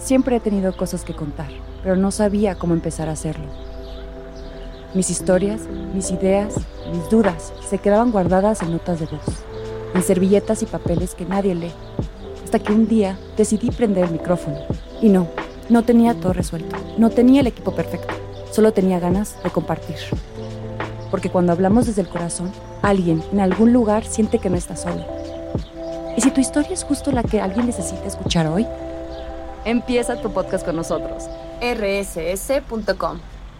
Siempre he tenido cosas que contar, pero no sabía cómo empezar a hacerlo. Mis historias, mis ideas, mis dudas se quedaban guardadas en notas de voz, en servilletas y papeles que nadie lee, hasta que un día decidí prender el micrófono. Y no tenía todo resuelto, no tenía el equipo perfecto, solo tenía ganas de compartir. Porque cuando hablamos desde el corazón, alguien en algún lugar siente que no está solo. ¿Y si tu historia es justo la que alguien necesita escuchar hoy? Empieza tu podcast con nosotros. rss.com.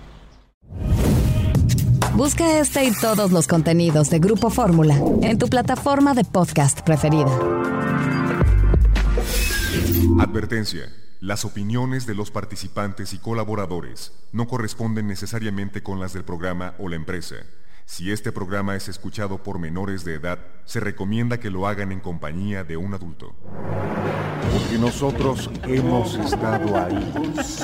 Busca este y todos los contenidos de Grupo Fórmula en tu plataforma de podcast preferida. Advertencia. Las opiniones de los participantes y colaboradores no corresponden necesariamente con las del programa o la empresa. Si este programa es escuchado por menores de edad, se recomienda que lo hagan en compañía de un adulto. Porque nosotros hemos estado ahí.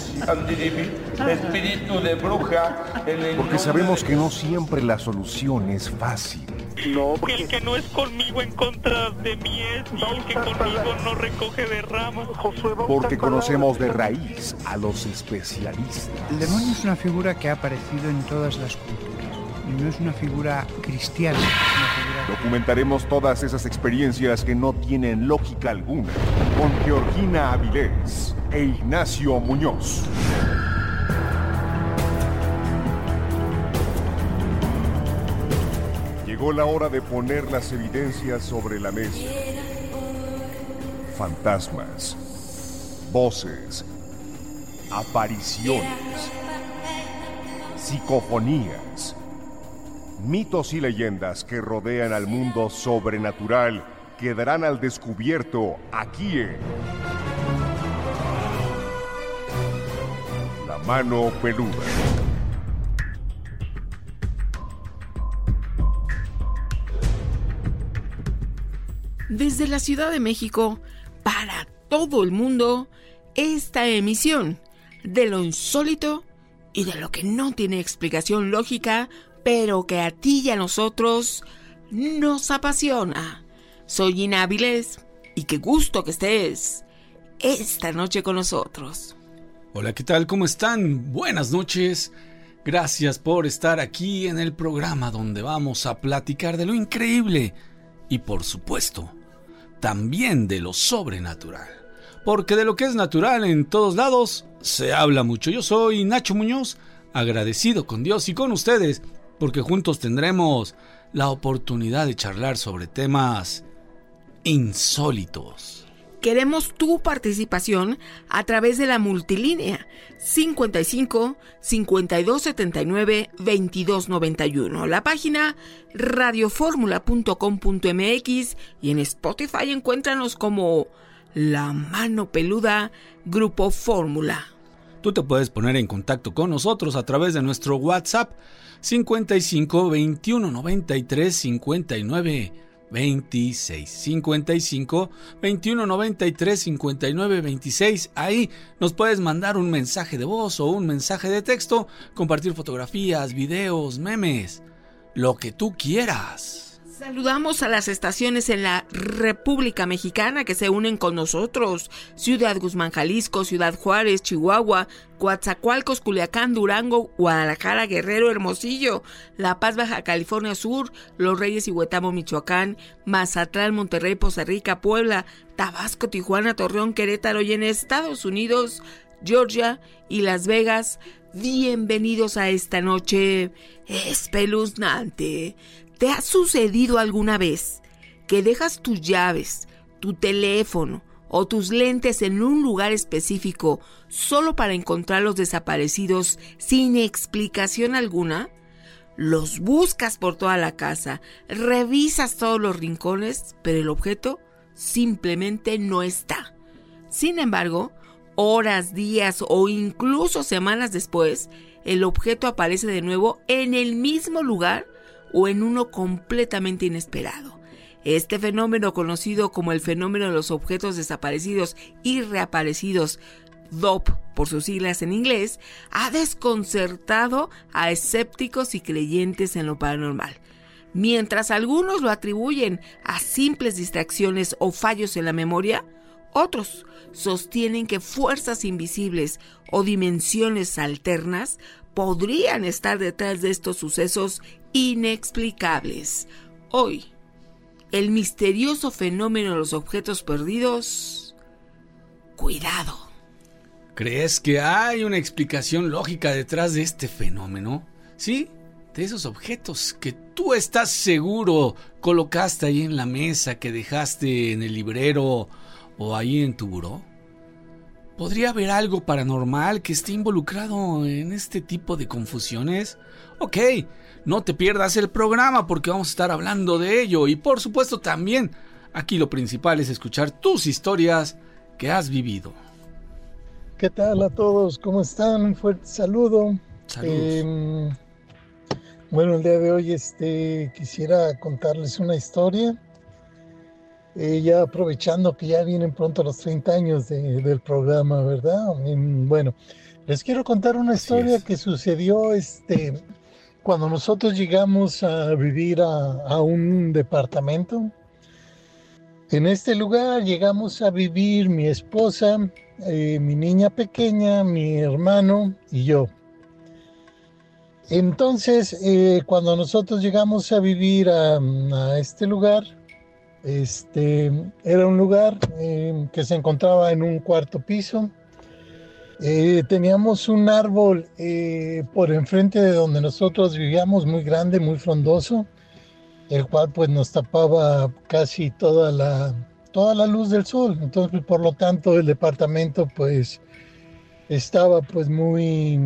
Espíritu de bruja. Porque sabemos que no siempre la solución es fácil. No, el que no es conmigo en contra de mí es, y el que conmigo no recoge de ramas. Porque conocemos de raíz a los especialistas. El demonio es una figura que ha aparecido en todas las culturas. Y no es una figura cristiana. Documentaremos todas esas experiencias que no tienen lógica alguna con Georgina Avilés e Ignacio Muñoz. Llegó la hora de poner las evidencias sobre la mesa. Fantasmas, voces, apariciones, psicofonías, mitos y leyendas que rodean al mundo sobrenatural quedarán al descubierto aquí en La Mano Peluda. Desde la Ciudad de México, para todo el mundo, esta emisión de lo insólito y de lo que no tiene explicación lógica, pero que a ti y a nosotros nos apasiona. Soy Ina Avilés y qué gusto que estés esta noche con nosotros. Hola, ¿qué tal? ¿Cómo están? Buenas noches. Gracias por estar aquí en el programa donde vamos a platicar de lo increíble y, por supuesto, también de lo sobrenatural. Porque de lo que es natural en todos lados se habla mucho. Yo soy Nacho Muñoz, agradecido con Dios y con ustedes, porque juntos tendremos la oportunidad de charlar sobre temas insólitos. Queremos tu participación a través de la multilínea 55 52 79 22 91, la página radioformula.com.mx y en Spotify encuéntranos como La Mano Peluda Grupo Fórmula. Tú te puedes poner en contacto con nosotros a través de nuestro WhatsApp 55 21 93 59 26 55 21 93 59 26. Ahí nos puedes mandar un mensaje de voz o un mensaje de texto, compartir fotografías, videos, memes, lo que tú quieras. Saludamos a las estaciones en la República Mexicana que se unen con nosotros: Ciudad Guzmán, Jalisco, Ciudad Juárez, Chihuahua, Coatzacoalcos, Culiacán, Durango, Guadalajara, Guerrero, Hermosillo, La Paz, Baja California Sur, Los Reyes y Huetamo, Michoacán, Mazatlán, Monterrey, Poza Rica, Puebla, Tabasco, Tijuana, Torreón, Querétaro y en Estados Unidos, Georgia y Las Vegas. Bienvenidos a esta noche espeluznante. ¿Te ha sucedido alguna vez que dejas tus llaves, tu teléfono o tus lentes en un lugar específico solo para encontrar los desaparecidos sin explicación alguna? Los buscas por toda la casa, revisas todos los rincones, pero el objeto simplemente no está. Sin embargo, horas, días o incluso semanas después, el objeto aparece de nuevo en el mismo lugar o en uno completamente inesperado. Este fenómeno, conocido como el fenómeno de los objetos desaparecidos y reaparecidos, DOP por sus siglas en inglés, ha desconcertado a escépticos y creyentes en lo paranormal. Mientras algunos lo atribuyen a simples distracciones o fallos en la memoria, Otros sostienen que fuerzas invisibles o dimensiones alternas podrían estar detrás de estos sucesos inexplicables. Hoy, el misterioso fenómeno de los objetos perdidos. ¡Cuidado! ¿Crees que hay una explicación lógica detrás de este fenómeno? ¿Sí? De esos objetos que tú estás seguro colocaste ahí en la mesa, que dejaste en el librero o ahí en tu buró. ¿Podría haber algo paranormal que esté involucrado en este tipo de confusiones? Ok, no te pierdas el programa porque vamos a estar hablando de ello. Y por supuesto también, aquí lo principal es escuchar tus historias que has vivido. ¿Qué tal a todos? ¿Cómo están? Un fuerte saludo. Saludos. Bueno, el día de hoy quisiera contarles una historia. Ya aprovechando que ya vienen pronto los 30 años del programa, ¿verdad? Bueno, les quiero contar una historia que sucedió cuando nosotros llegamos a vivir a un departamento. En este lugar llegamos a vivir mi esposa, mi niña pequeña, mi hermano y yo. Entonces, cuando nosotros llegamos a vivir a este lugar, era un lugar que se encontraba en un cuarto piso. Teníamos un árbol por enfrente de donde nosotros vivíamos, muy grande, muy frondoso, el cual pues nos tapaba casi toda la luz del sol. Entonces, por lo tanto, el departamento pues estaba pues muy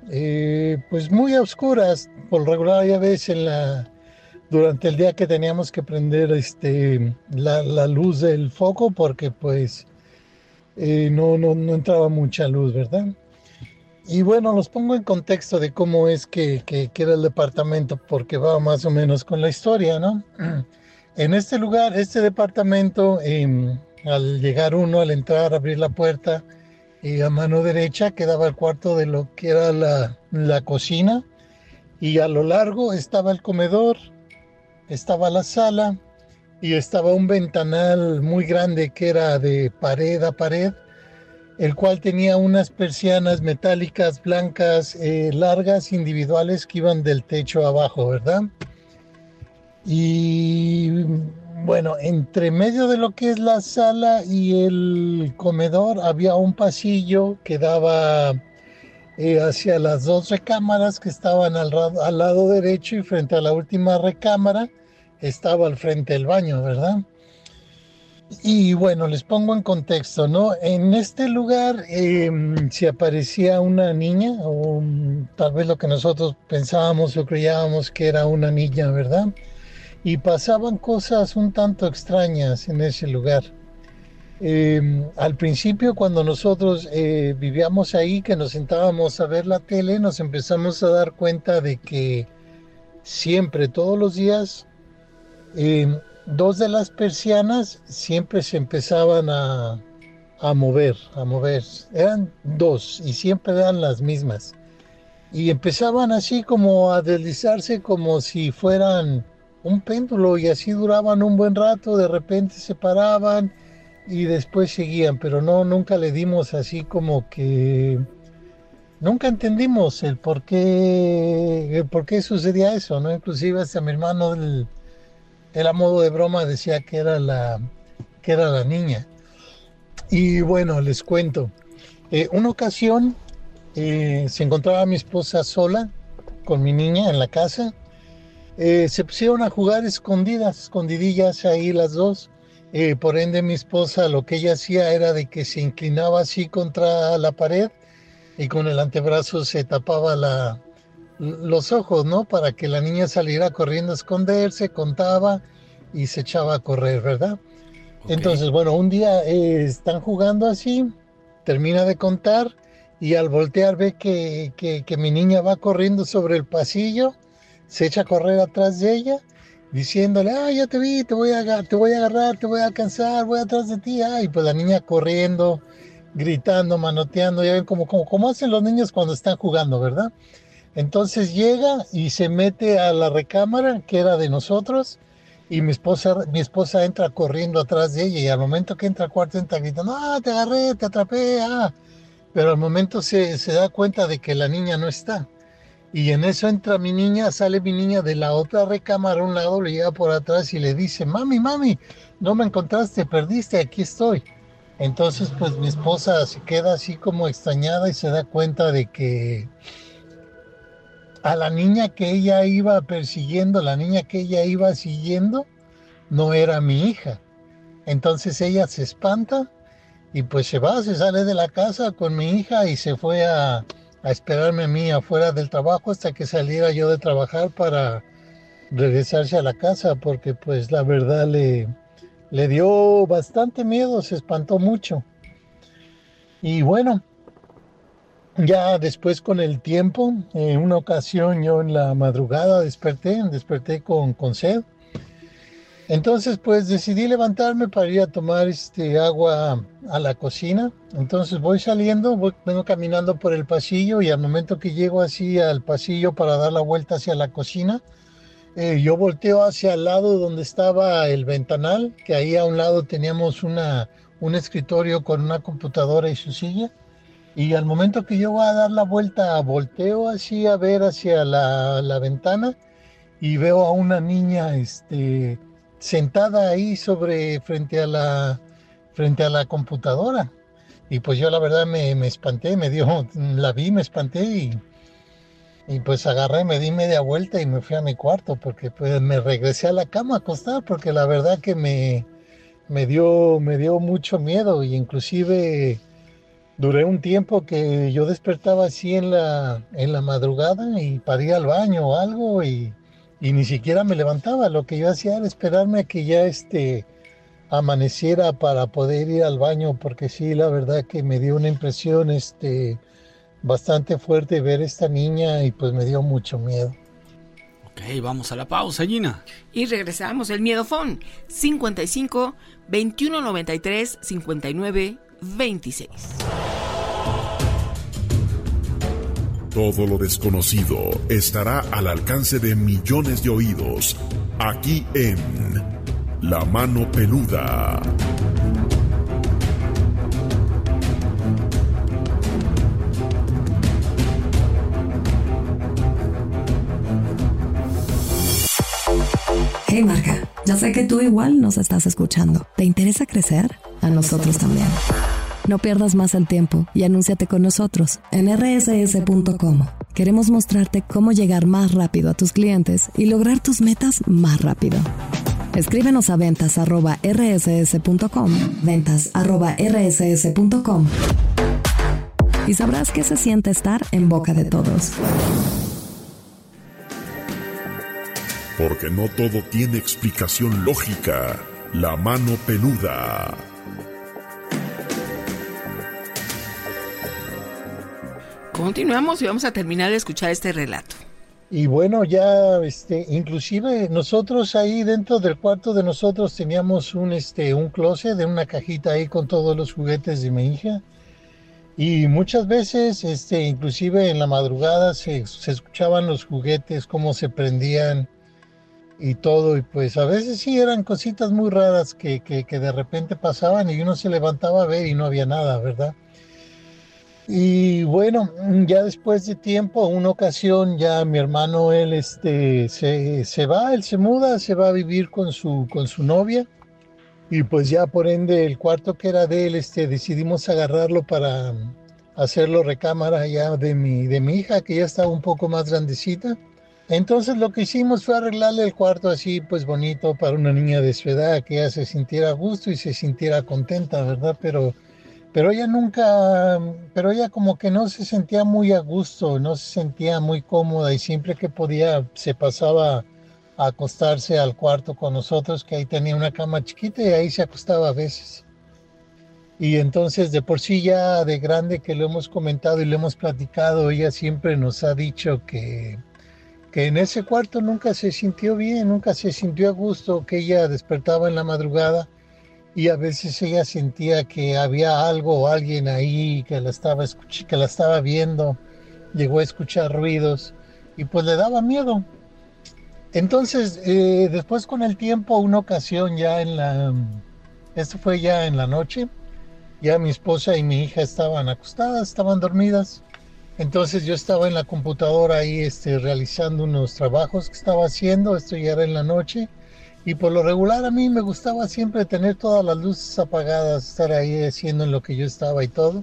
a oscuras. Por lo regular, ya ves, durante el día que teníamos que prender la luz del foco porque pues no entraba mucha luz, ¿verdad? Y bueno, los pongo en contexto de cómo es que era el departamento, porque va más o menos con la historia, ¿no? En este lugar, este departamento, al llegar uno, al entrar, abrir la puerta, a mano derecha quedaba el cuarto de lo que era la cocina, y a lo largo estaba el comedor, estaba la sala y estaba un ventanal muy grande que era de pared a pared, el cual tenía unas persianas metálicas blancas largas, individuales, que iban del techo abajo, ¿verdad? Y bueno, entre medio de lo que es la sala y el comedor había un pasillo que daba hacia las dos recámaras que estaban al lado derecho, y frente a la última recámara estaba al frente del baño, ¿verdad? Y bueno, les pongo en contexto, ¿no? En este lugar se aparecía una niña, o tal vez lo que nosotros pensábamos o creíamos que era una niña, ¿verdad? Y pasaban cosas un tanto extrañas en ese lugar. Al principio, cuando nosotros vivíamos ahí, que nos sentábamos a ver la tele, nos empezamos a dar cuenta de que siempre, todos los días, dos de las persianas siempre se empezaban a mover. Eran dos y siempre eran las mismas. Y empezaban así como a deslizarse como si fueran un péndulo, y así duraban un buen rato. De repente se paraban y después seguían, pero nunca le dimos así como que... Nunca entendimos el por qué sucedía eso, ¿no? Inclusive hasta mi hermano, él a modo de broma decía que era la niña. Y bueno, les cuento. Una ocasión se encontraba mi esposa sola con mi niña en la casa. Se pusieron a jugar escondidillas ahí las dos. Por ende, mi esposa, lo que ella hacía era de que se inclinaba así contra la pared y con el antebrazo se tapaba los ojos, ¿no? Para que la niña saliera corriendo a esconderse, contaba y se echaba a correr, ¿verdad? Okay. Entonces, bueno, un día están jugando así, termina de contar y al voltear ve que mi niña va corriendo sobre el pasillo, se echa a correr atrás de ella, diciéndole, ya te vi, te voy a agarrar, te voy a alcanzar, voy atrás de ti. Y pues la niña corriendo, gritando, manoteando, ya ven como hacen los niños cuando están jugando, ¿verdad? Entonces llega y se mete a la recámara que era de nosotros, Y mi esposa entra corriendo atrás de ella y al momento que entra al cuarto entra gritando, te agarré, te atrapé, Pero al momento se da cuenta de que la niña no está. Y en eso entra mi niña, sale mi niña de la otra recámara a un lado, le llega por atrás y le dice, mami, no me encontraste, perdiste, aquí estoy. Entonces pues mi esposa se queda así como extrañada y se da cuenta de que a la niña que ella iba persiguiendo, la niña que ella iba siguiendo, no era mi hija. Entonces ella se espanta y pues se sale de la casa con mi hija y se fue a esperarme a mí afuera del trabajo hasta que saliera yo de trabajar para regresarse a la casa, porque pues la verdad le dio bastante miedo, se espantó mucho. Y bueno, ya después con el tiempo, en una ocasión yo en la madrugada desperté con sed. Entonces pues decidí levantarme para ir a tomar agua a la cocina. Entonces vengo caminando por el pasillo y al momento que llego así al pasillo para dar la vuelta hacia la cocina, yo volteo hacia el lado donde estaba el ventanal, que ahí a un lado teníamos un escritorio con una computadora y su silla. Y al momento que yo voy a dar la vuelta, volteo así a ver hacia la ventana y veo a una niña sentada ahí frente a la computadora. Y pues yo la verdad me espanté, me espanté y pues agarré, me di media vuelta y me fui a mi cuarto porque pues me regresé a la cama a acostar porque la verdad que me dio mucho miedo y inclusive duré un tiempo que yo despertaba así en la madrugada y para ir al baño o algo y ni siquiera me levantaba. Lo que yo hacía era esperarme a que ya amaneciera para poder ir al baño, porque sí, la verdad que me dio una impresión bastante fuerte ver esta niña y pues me dio mucho miedo. Ok, vamos a la pausa, Gina. Y regresamos, el Miedofón, 55 21 93 59 26. Todo lo desconocido estará al alcance de millones de oídos, aquí en La Mano Peluda. Hey Marca, ya sé que tú igual nos estás escuchando. ¿Te interesa crecer? A nosotros también. No pierdas más el tiempo y anúnciate con nosotros en rss.com. Queremos mostrarte cómo llegar más rápido a tus clientes y lograr tus metas más rápido. Escríbenos a ventas@rss.com, ventas@rss.com y sabrás qué se siente estar en boca de todos. Porque no todo tiene explicación lógica. La Mano Peluda. Continuamos y vamos a terminar de escuchar este relato. Y bueno, ya inclusive nosotros ahí dentro del cuarto de nosotros teníamos un closet de una cajita ahí con todos los juguetes de mi hija. Y muchas veces, inclusive en la madrugada se escuchaban los juguetes, cómo se prendían y todo. Y pues a veces sí eran cositas muy raras que de repente pasaban y uno se levantaba a ver y no había nada, ¿verdad? Y bueno, ya después de tiempo, una ocasión ya mi hermano, él se muda, se va a vivir con su novia. Y pues ya por ende el cuarto que era de él, decidimos agarrarlo para hacerlo recámara ya de mi hija, que ya estaba un poco más grandecita. Entonces lo que hicimos fue arreglarle el cuarto así pues bonito para una niña de su edad, que ella se sintiera a gusto y se sintiera contenta, ¿verdad? Pero ella como que no se sentía muy a gusto, no se sentía muy cómoda y siempre que podía se pasaba a acostarse al cuarto con nosotros, que ahí tenía una cama chiquita y ahí se acostaba a veces. Y entonces de por sí ya de grande, que lo hemos comentado y lo hemos platicado, ella siempre nos ha dicho que en ese cuarto nunca se sintió bien, nunca se sintió a gusto, que ella despertaba en la madrugada y a veces ella sentía que había algo o alguien ahí que la estaba viendo, llegó a escuchar ruidos y pues le daba miedo. Entonces, después con el tiempo, una ocasión esto fue ya en la noche, ya mi esposa y mi hija estaban acostadas, estaban dormidas. Entonces yo estaba en la computadora ahí realizando unos trabajos que estaba haciendo, esto ya era en la noche. Y por lo regular a mí me gustaba siempre tener todas las luces apagadas, estar ahí haciendo en lo que yo estaba y todo.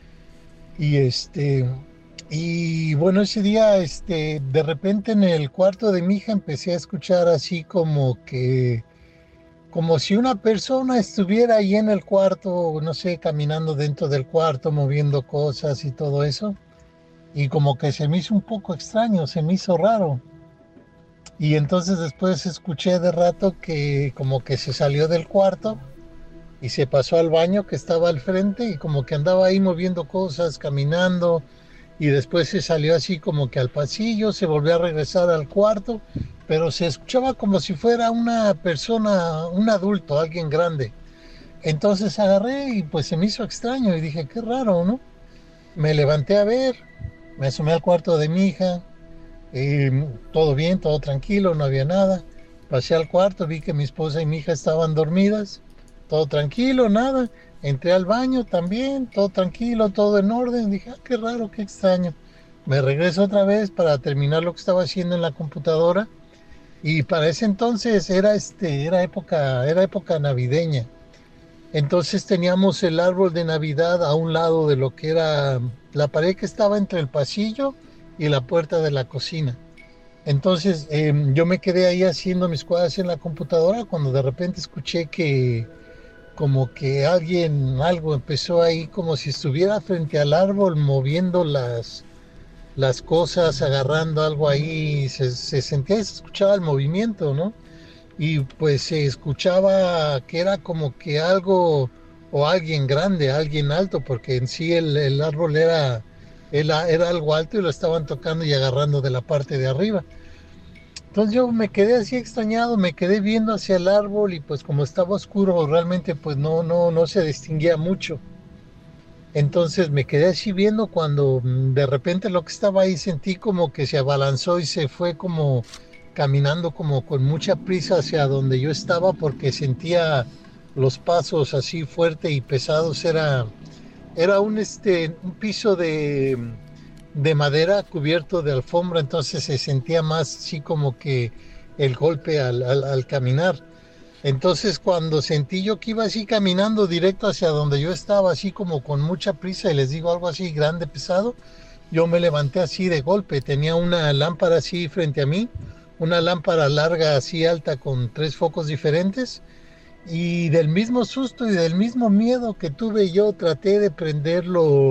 Y bueno, ese día de repente en el cuarto de mi hija empecé a escuchar así como si una persona estuviera ahí en el cuarto, no sé, caminando dentro del cuarto, moviendo cosas y todo eso. Y como que se me hizo un poco extraño, se me hizo raro. Y entonces después escuché de rato que como que se salió del cuarto y se pasó al baño que estaba al frente y como que andaba ahí moviendo cosas, caminando, y después se salió así como que al pasillo, se volvió a regresar al cuarto, pero se escuchaba como si fuera una persona, un adulto, alguien grande. Entonces agarré y pues se me hizo extraño y dije, qué raro, ¿no? Me levanté a ver, me asomé al cuarto de mi hija. Todo bien, todo tranquilo, no había nada. Pasé al cuarto, vi que mi esposa y mi hija estaban dormidas, todo tranquilo, nada. Entré al baño también, todo tranquilo, todo en orden. Dije, qué raro, qué extraño. Me regreso otra vez para terminar lo que estaba haciendo en la computadora. Y para ese entonces era época navideña. Entonces teníamos el árbol de Navidad a un lado de lo que era la pared que estaba entre el pasillo y la puerta de la cocina. Entonces yo me quedé ahí haciendo mis cosas en la computadora cuando de repente escuché que como que algo empezó ahí como si estuviera frente al árbol moviendo las cosas, agarrando algo ahí, se sentía y se escuchaba el movimiento, ¿no? Y pues se escuchaba que era como que algo o alguien grande, alguien alto, porque en sí el árbol era algo alto y lo estaban tocando y agarrando de la parte de arriba. Entonces yo me quedé así extrañado, me quedé viendo hacia el árbol y pues como estaba oscuro realmente pues no se distinguía mucho. Entonces me quedé así viendo cuando de repente lo que estaba ahí sentí como que se abalanzó y se fue como caminando como con mucha prisa hacia donde yo estaba porque sentía los pasos así fuerte y pesados. Era un piso de madera cubierto de alfombra, entonces se sentía más así como que el golpe al caminar. Entonces cuando sentí yo que iba así caminando directo hacia donde yo estaba, así como con mucha prisa, y les digo algo así grande, pesado, yo me levanté así de golpe. Tenía una lámpara así frente a mí, una lámpara larga así alta con 3 focos diferentes, y del mismo susto y del mismo miedo que tuve yo traté de prender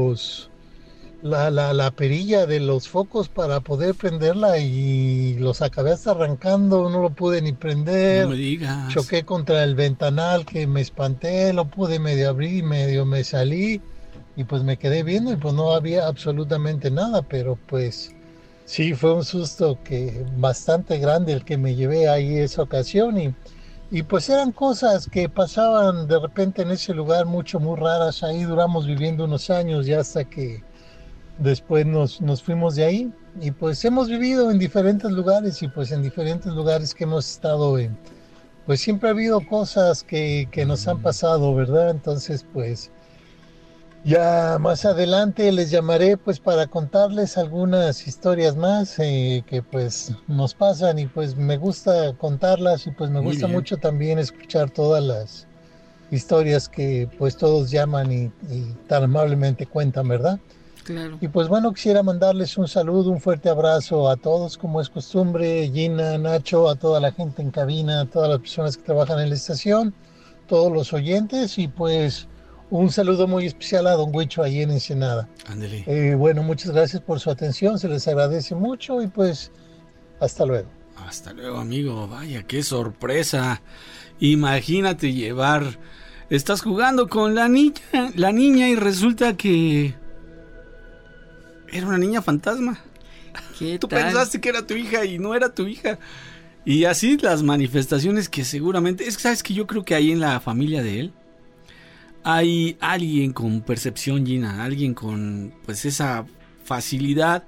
la perilla de los focos para poder prenderla y los acabé hasta arrancando, no lo pude ni prender. No me digas. Choqué contra el ventanal que me espanté, lo pude medio abrir y medio me salí y pues me quedé viendo y pues no había absolutamente nada, pero pues sí fue un susto que bastante grande el que me llevé ahí esa ocasión y pues eran cosas que pasaban de repente en ese lugar muy raras. Ahí duramos viviendo unos años ya hasta que después nos fuimos de ahí y pues hemos vivido en diferentes lugares y pues en diferentes lugares que hemos estado pues siempre ha habido cosas que nos han pasado, ¿verdad? Entonces pues ya más adelante les llamaré pues para contarles algunas historias más que pues nos pasan y pues me gusta contarlas y pues me gusta mucho también escuchar todas las historias que pues todos llaman y tan amablemente cuentan, ¿verdad? Claro. Y pues bueno, quisiera mandarles un saludo, un fuerte abrazo a todos, como es costumbre, Gina, Nacho, a toda la gente en cabina, a todas las personas que trabajan en la estación, todos los oyentes y pues un saludo muy especial a don Huicho ahí en Ensenada. Ándele. Bueno, muchas gracias por su atención, se les agradece mucho y pues hasta luego. Hasta luego, amigo. Vaya, qué sorpresa. Imagínate estás jugando con la niña y resulta que era una niña fantasma. Tú pensaste que era tu hija y no era tu hija. Y así las manifestaciones que seguramente... Es que sabes que yo creo que ahí en la familia de él hay alguien con percepción, Gina. Alguien con pues esa facilidad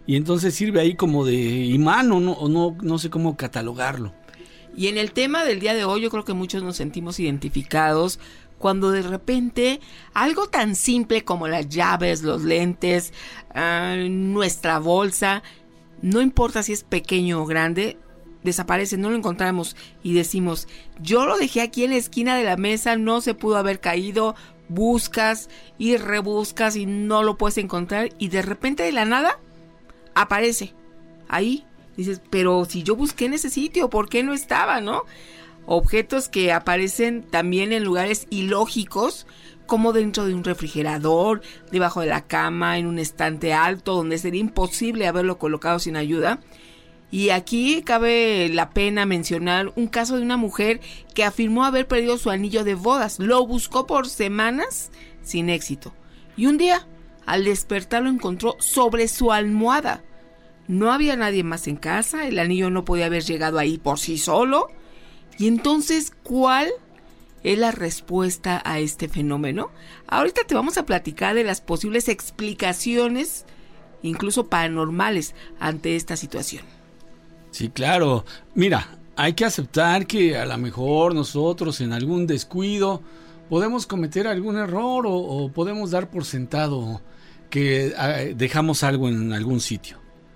y entonces sirve ahí como de imán o no sé cómo catalogarlo. Y en el tema del día de hoy yo creo que muchos nos sentimos identificados cuando de repente algo tan simple como las llaves, los lentes, nuestra bolsa, no importa si es pequeño o grande, desaparece, no lo encontramos y decimos, yo lo dejé aquí en la esquina de la mesa, no se pudo haber caído, buscas y rebuscas y no lo puedes encontrar y de repente de la nada aparece ahí. Dices, pero si yo busqué en ese sitio, ¿por qué no estaba, no? Objetos que aparecen también en lugares ilógicos, como dentro de un refrigerador, debajo de la cama, en un estante alto, donde sería imposible haberlo colocado sin ayuda. Y aquí cabe la pena mencionar un caso de una mujer que afirmó haber perdido su anillo de bodas. Lo buscó por semanas sin éxito. Y un día, al despertar, lo encontró sobre su almohada. No había nadie más en casa, el anillo no podía haber llegado ahí por sí solo. Y entonces, ¿cuál es la respuesta a este fenómeno? Ahorita te vamos a platicar de las posibles explicaciones, incluso paranormales, ante esta situación. Sí, claro. Mira, hay que aceptar que a lo mejor nosotros en algún descuido podemos cometer algún error o podemos dar por sentado que dejamos algo en algún sitio.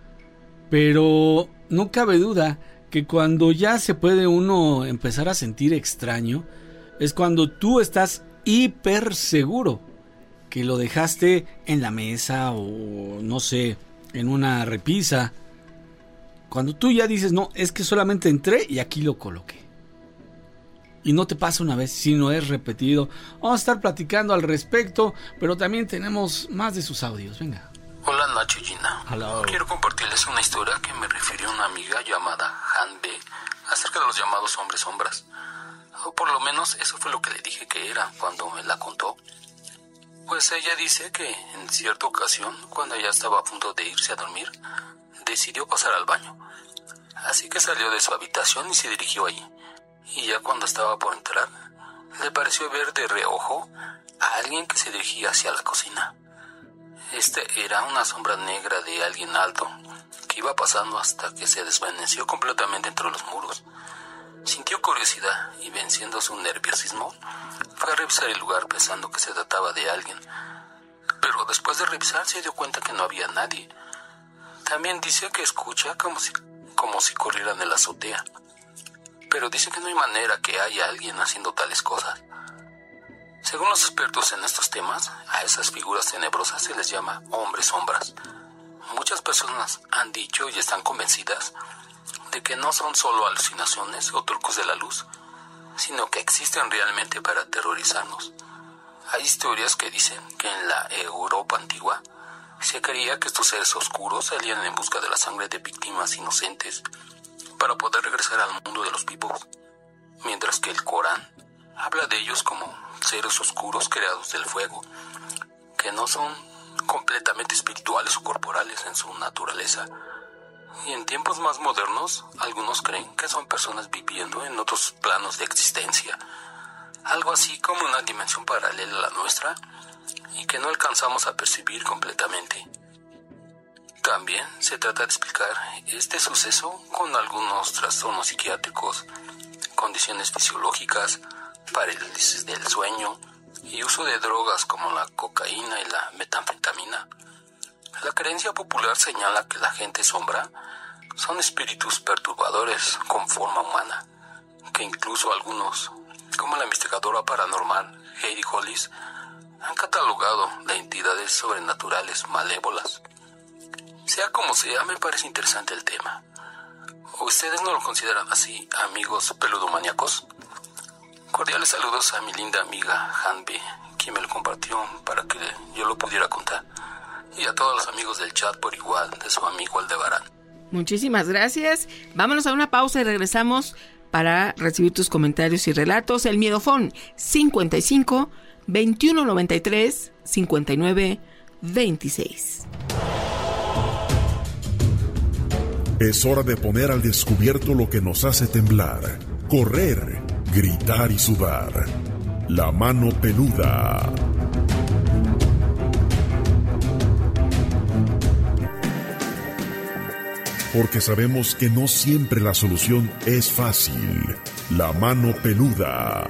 Pero no cabe duda que cuando ya se puede uno empezar a sentir extraño, es cuando tú estás hiper seguro que lo dejaste en la mesa o no sé, en una repisa. Cuando tú ya dices, no, es que solamente entré y aquí lo coloqué. Y no te pasa una vez, sino es repetido. Vamos a estar platicando al respecto, pero también tenemos más de sus audios. Venga. Hola Nacho y Gina. Hello. Quiero compartirles una historia que me refirió una amiga llamada Han B acerca de los llamados hombres sombras. O por lo menos eso fue lo que le dije que era cuando me la contó. Pues ella dice que en cierta ocasión, cuando ya estaba a punto de irse a dormir, decidió pasar al baño. Así que salió de su habitación y se dirigió allí. Y ya cuando estaba por entrar, le pareció ver de reojo a alguien que se dirigía hacia la cocina. Era una sombra negra de alguien alto, que iba pasando hasta que se desvaneció completamente entre los muros. Sintió curiosidad y, venciendo su nerviosismo, fue a revisar el lugar pensando que se trataba de alguien. Pero después de revisar se dio cuenta que no había nadie. También dice que escucha como si corrieran en la azotea. Pero dice que no hay manera que haya alguien haciendo tales cosas. Según los expertos en estos temas, a esas figuras tenebrosas se les llama hombres sombras. Muchas personas han dicho y están convencidas de que no son solo alucinaciones o trucos de la luz, sino que existen realmente para aterrorizarnos. Hay historias que dicen que en la Europa antigua se creía que estos seres oscuros salían en busca de la sangre de víctimas inocentes para poder regresar al mundo de los vivos, mientras que el Corán habla de ellos como seres oscuros creados del fuego, que no son completamente espirituales o corporales en su naturaleza. Y en tiempos más modernos, algunos creen que son personas viviendo en otros planos de existencia, algo así como una dimensión paralela a la nuestra y que no alcanzamos a percibir completamente. También se trata de explicar este suceso con algunos trastornos psiquiátricos, condiciones fisiológicas, parálisis del sueño y uso de drogas como la cocaína y la metanfetamina. La creencia popular señala que la gente sombra son espíritus perturbadores con forma humana, que incluso algunos, como la investigadora paranormal Heidi Hollis, han catalogado de entidades sobrenaturales malévolas. Sea como sea, me parece interesante el tema. ¿Ustedes no lo consideran así, amigos peludomaníacos? Cordiales saludos a mi linda amiga Hanbe, quien me lo compartió para que yo lo pudiera contar, y a todos los amigos del chat por igual, de su amigo Aldebarán. Muchísimas gracias. Vámonos a una pausa y regresamos para recibir tus comentarios y relatos. El Miedofón 55 21 93 59 26. Es hora de poner al descubierto lo que nos hace temblar, correr, gritar y sudar. La mano peluda. porque sabemos que no siempre la solución es fácil. La mano peluda.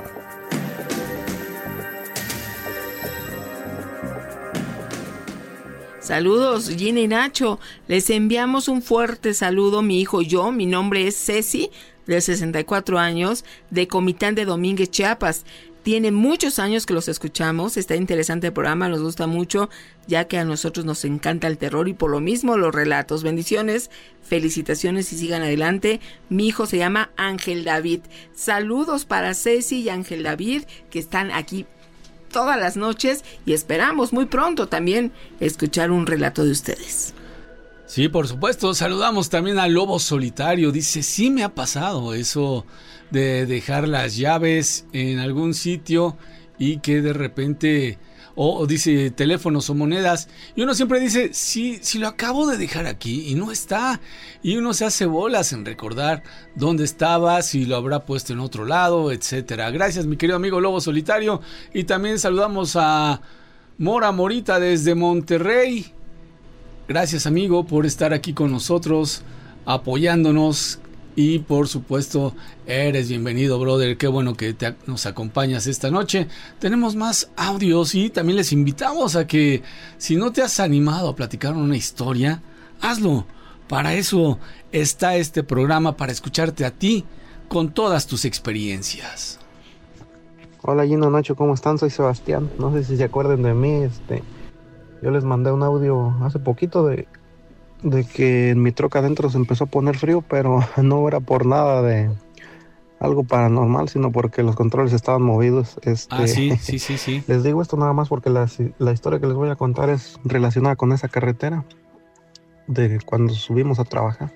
Saludos, Gina y Nacho. Les enviamos un fuerte saludo, mi hijo y yo. Mi nombre es Ceci, de 64 años, de Comitán de Domínguez, Chiapas. Tiene muchos años que los escuchamos. Está interesante el programa, nos gusta mucho, ya que a nosotros nos encanta el terror y por lo mismo los relatos. Bendiciones, felicitaciones y sigan adelante. Mi hijo se llama Ángel David. Saludos para Ceci y Ángel David, que están aquí todas las noches y esperamos muy pronto también escuchar un relato de ustedes. Sí, por supuesto. Saludamos también a Lobo Solitario. Dice, sí me ha pasado eso de dejar las llaves en algún sitio y que de repente, o dice teléfonos o monedas, y uno siempre dice, sí, si lo acabo de dejar aquí y no está, y uno se hace bolas en recordar dónde estaba, si lo habrá puesto en otro lado, etcétera. Gracias, mi querido amigo Lobo Solitario. Y también saludamos a Mora Morita desde Monterrey. Gracias, amigo, por estar aquí con nosotros, apoyándonos. Y por supuesto, eres bienvenido, brother. Qué bueno que nos acompañas esta noche. Tenemos más audios y también les invitamos a que, si no te has animado a platicar una historia, hazlo. Para eso está este programa, para escucharte a ti con todas tus experiencias. Hola, Gino, Nacho, ¿cómo están? Soy Sebastián. No sé si se acuerdan de mí. Yo les mandé un audio hace poquito de que en mi troca adentro se empezó a poner frío, pero no era por nada de algo paranormal, sino porque los controles estaban movidos. Sí. Les digo esto nada más porque la historia que les voy a contar es relacionada con esa carretera de cuando subimos a trabajar.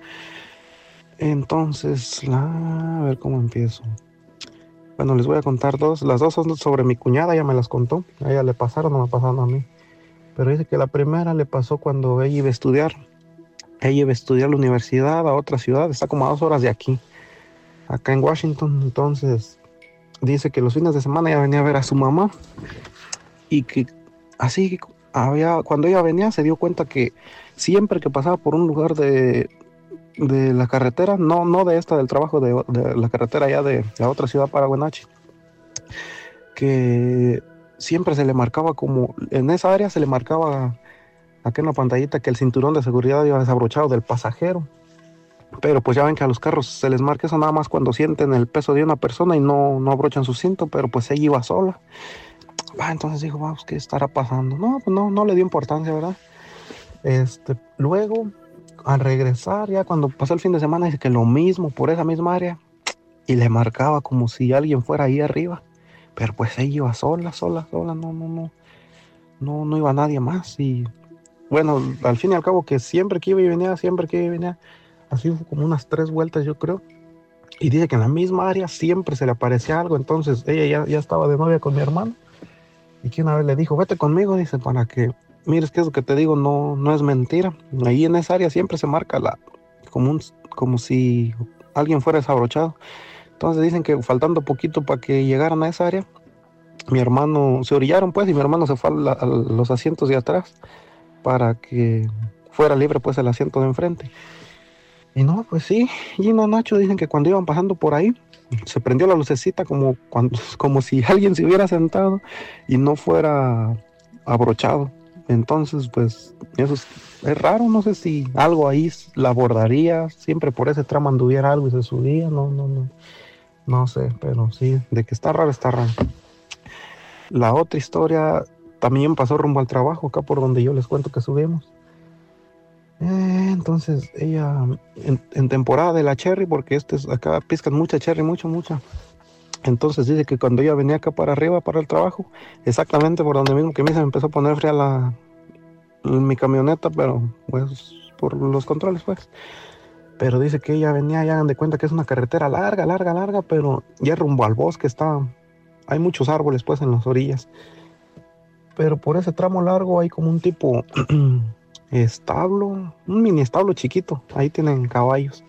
Entonces, a ver cómo empiezo. Bueno, les voy a contar dos. Las dos son sobre mi cuñada, ella me las contó. A ella le pasaron, no me pasaron a mí. Pero dice que la primera le pasó cuando ella iba a estudiar. Ella iba a estudiar a la universidad a otra ciudad, está como a 2 horas de aquí, acá en Washington. Entonces dice que los fines de semana ella venía a ver a su mamá y que así cuando ella venía se dio cuenta que siempre que pasaba por un lugar de la carretera, no de esta del trabajo, de la carretera ya de la otra ciudad para Wenatchee, que siempre se le marcaba, como en esa área se le marcaba acá en la pantallita, que el cinturón de seguridad iba desabrochado del pasajero. Pero pues ya ven que a los carros se les marca eso nada más cuando sienten el peso de una persona y no abrochan su cinto, pero pues ella iba sola. Entonces dijo, vamos, ¿qué estará pasando? No, pues no le dio importancia, ¿verdad? Luego, al regresar, ya cuando pasó el fin de semana, dice que lo mismo por esa misma área, y le marcaba como si alguien fuera ahí arriba, pero pues ella iba sola, no iba nadie más. Y bueno, al fin y al cabo, que siempre que iba y venía, así fue como unas 3 vueltas, yo creo. Y dice que en la misma área siempre se le aparecía algo. Entonces ella ya estaba de novia con mi hermano. Y que una vez le dijo, vete conmigo, dice, para que mires que eso que te digo no es mentira. Ahí en esa área siempre se marca como si alguien fuera desabrochado. Entonces dicen que faltando poquito para que llegaran a esa área, mi hermano, se orillaron pues, y mi hermano se fue a los asientos de atrás para que fuera libre pues el asiento de enfrente. Y no, pues sí, Gina, Nacho, dicen que cuando iban pasando por ahí se prendió la lucecita como si alguien se hubiera sentado y no fuera abrochado. Entonces pues eso es raro, no sé si algo ahí la abordaría, siempre por ese tramo anduviera algo y se subía, no sé, pero sí, de que está raro, está raro. La otra historia también pasó rumbo al trabajo, acá por donde yo les cuento que subimos. Entonces ella, en temporada de la cherry, porque acá piscan mucha cherry, mucha. Entonces dice que cuando ella venía acá para arriba, para el trabajo, exactamente por donde mismo que a mí se me empezó a poner fría mi camioneta, pero pues por los controles pues. Pero dice que ella venía, ya hagan de cuenta que es una carretera larga, pero ya rumbo al bosque hay muchos árboles pues en las orillas. Pero por ese tramo largo hay como un tipo establo, un mini establo chiquito. Ahí tienen caballos.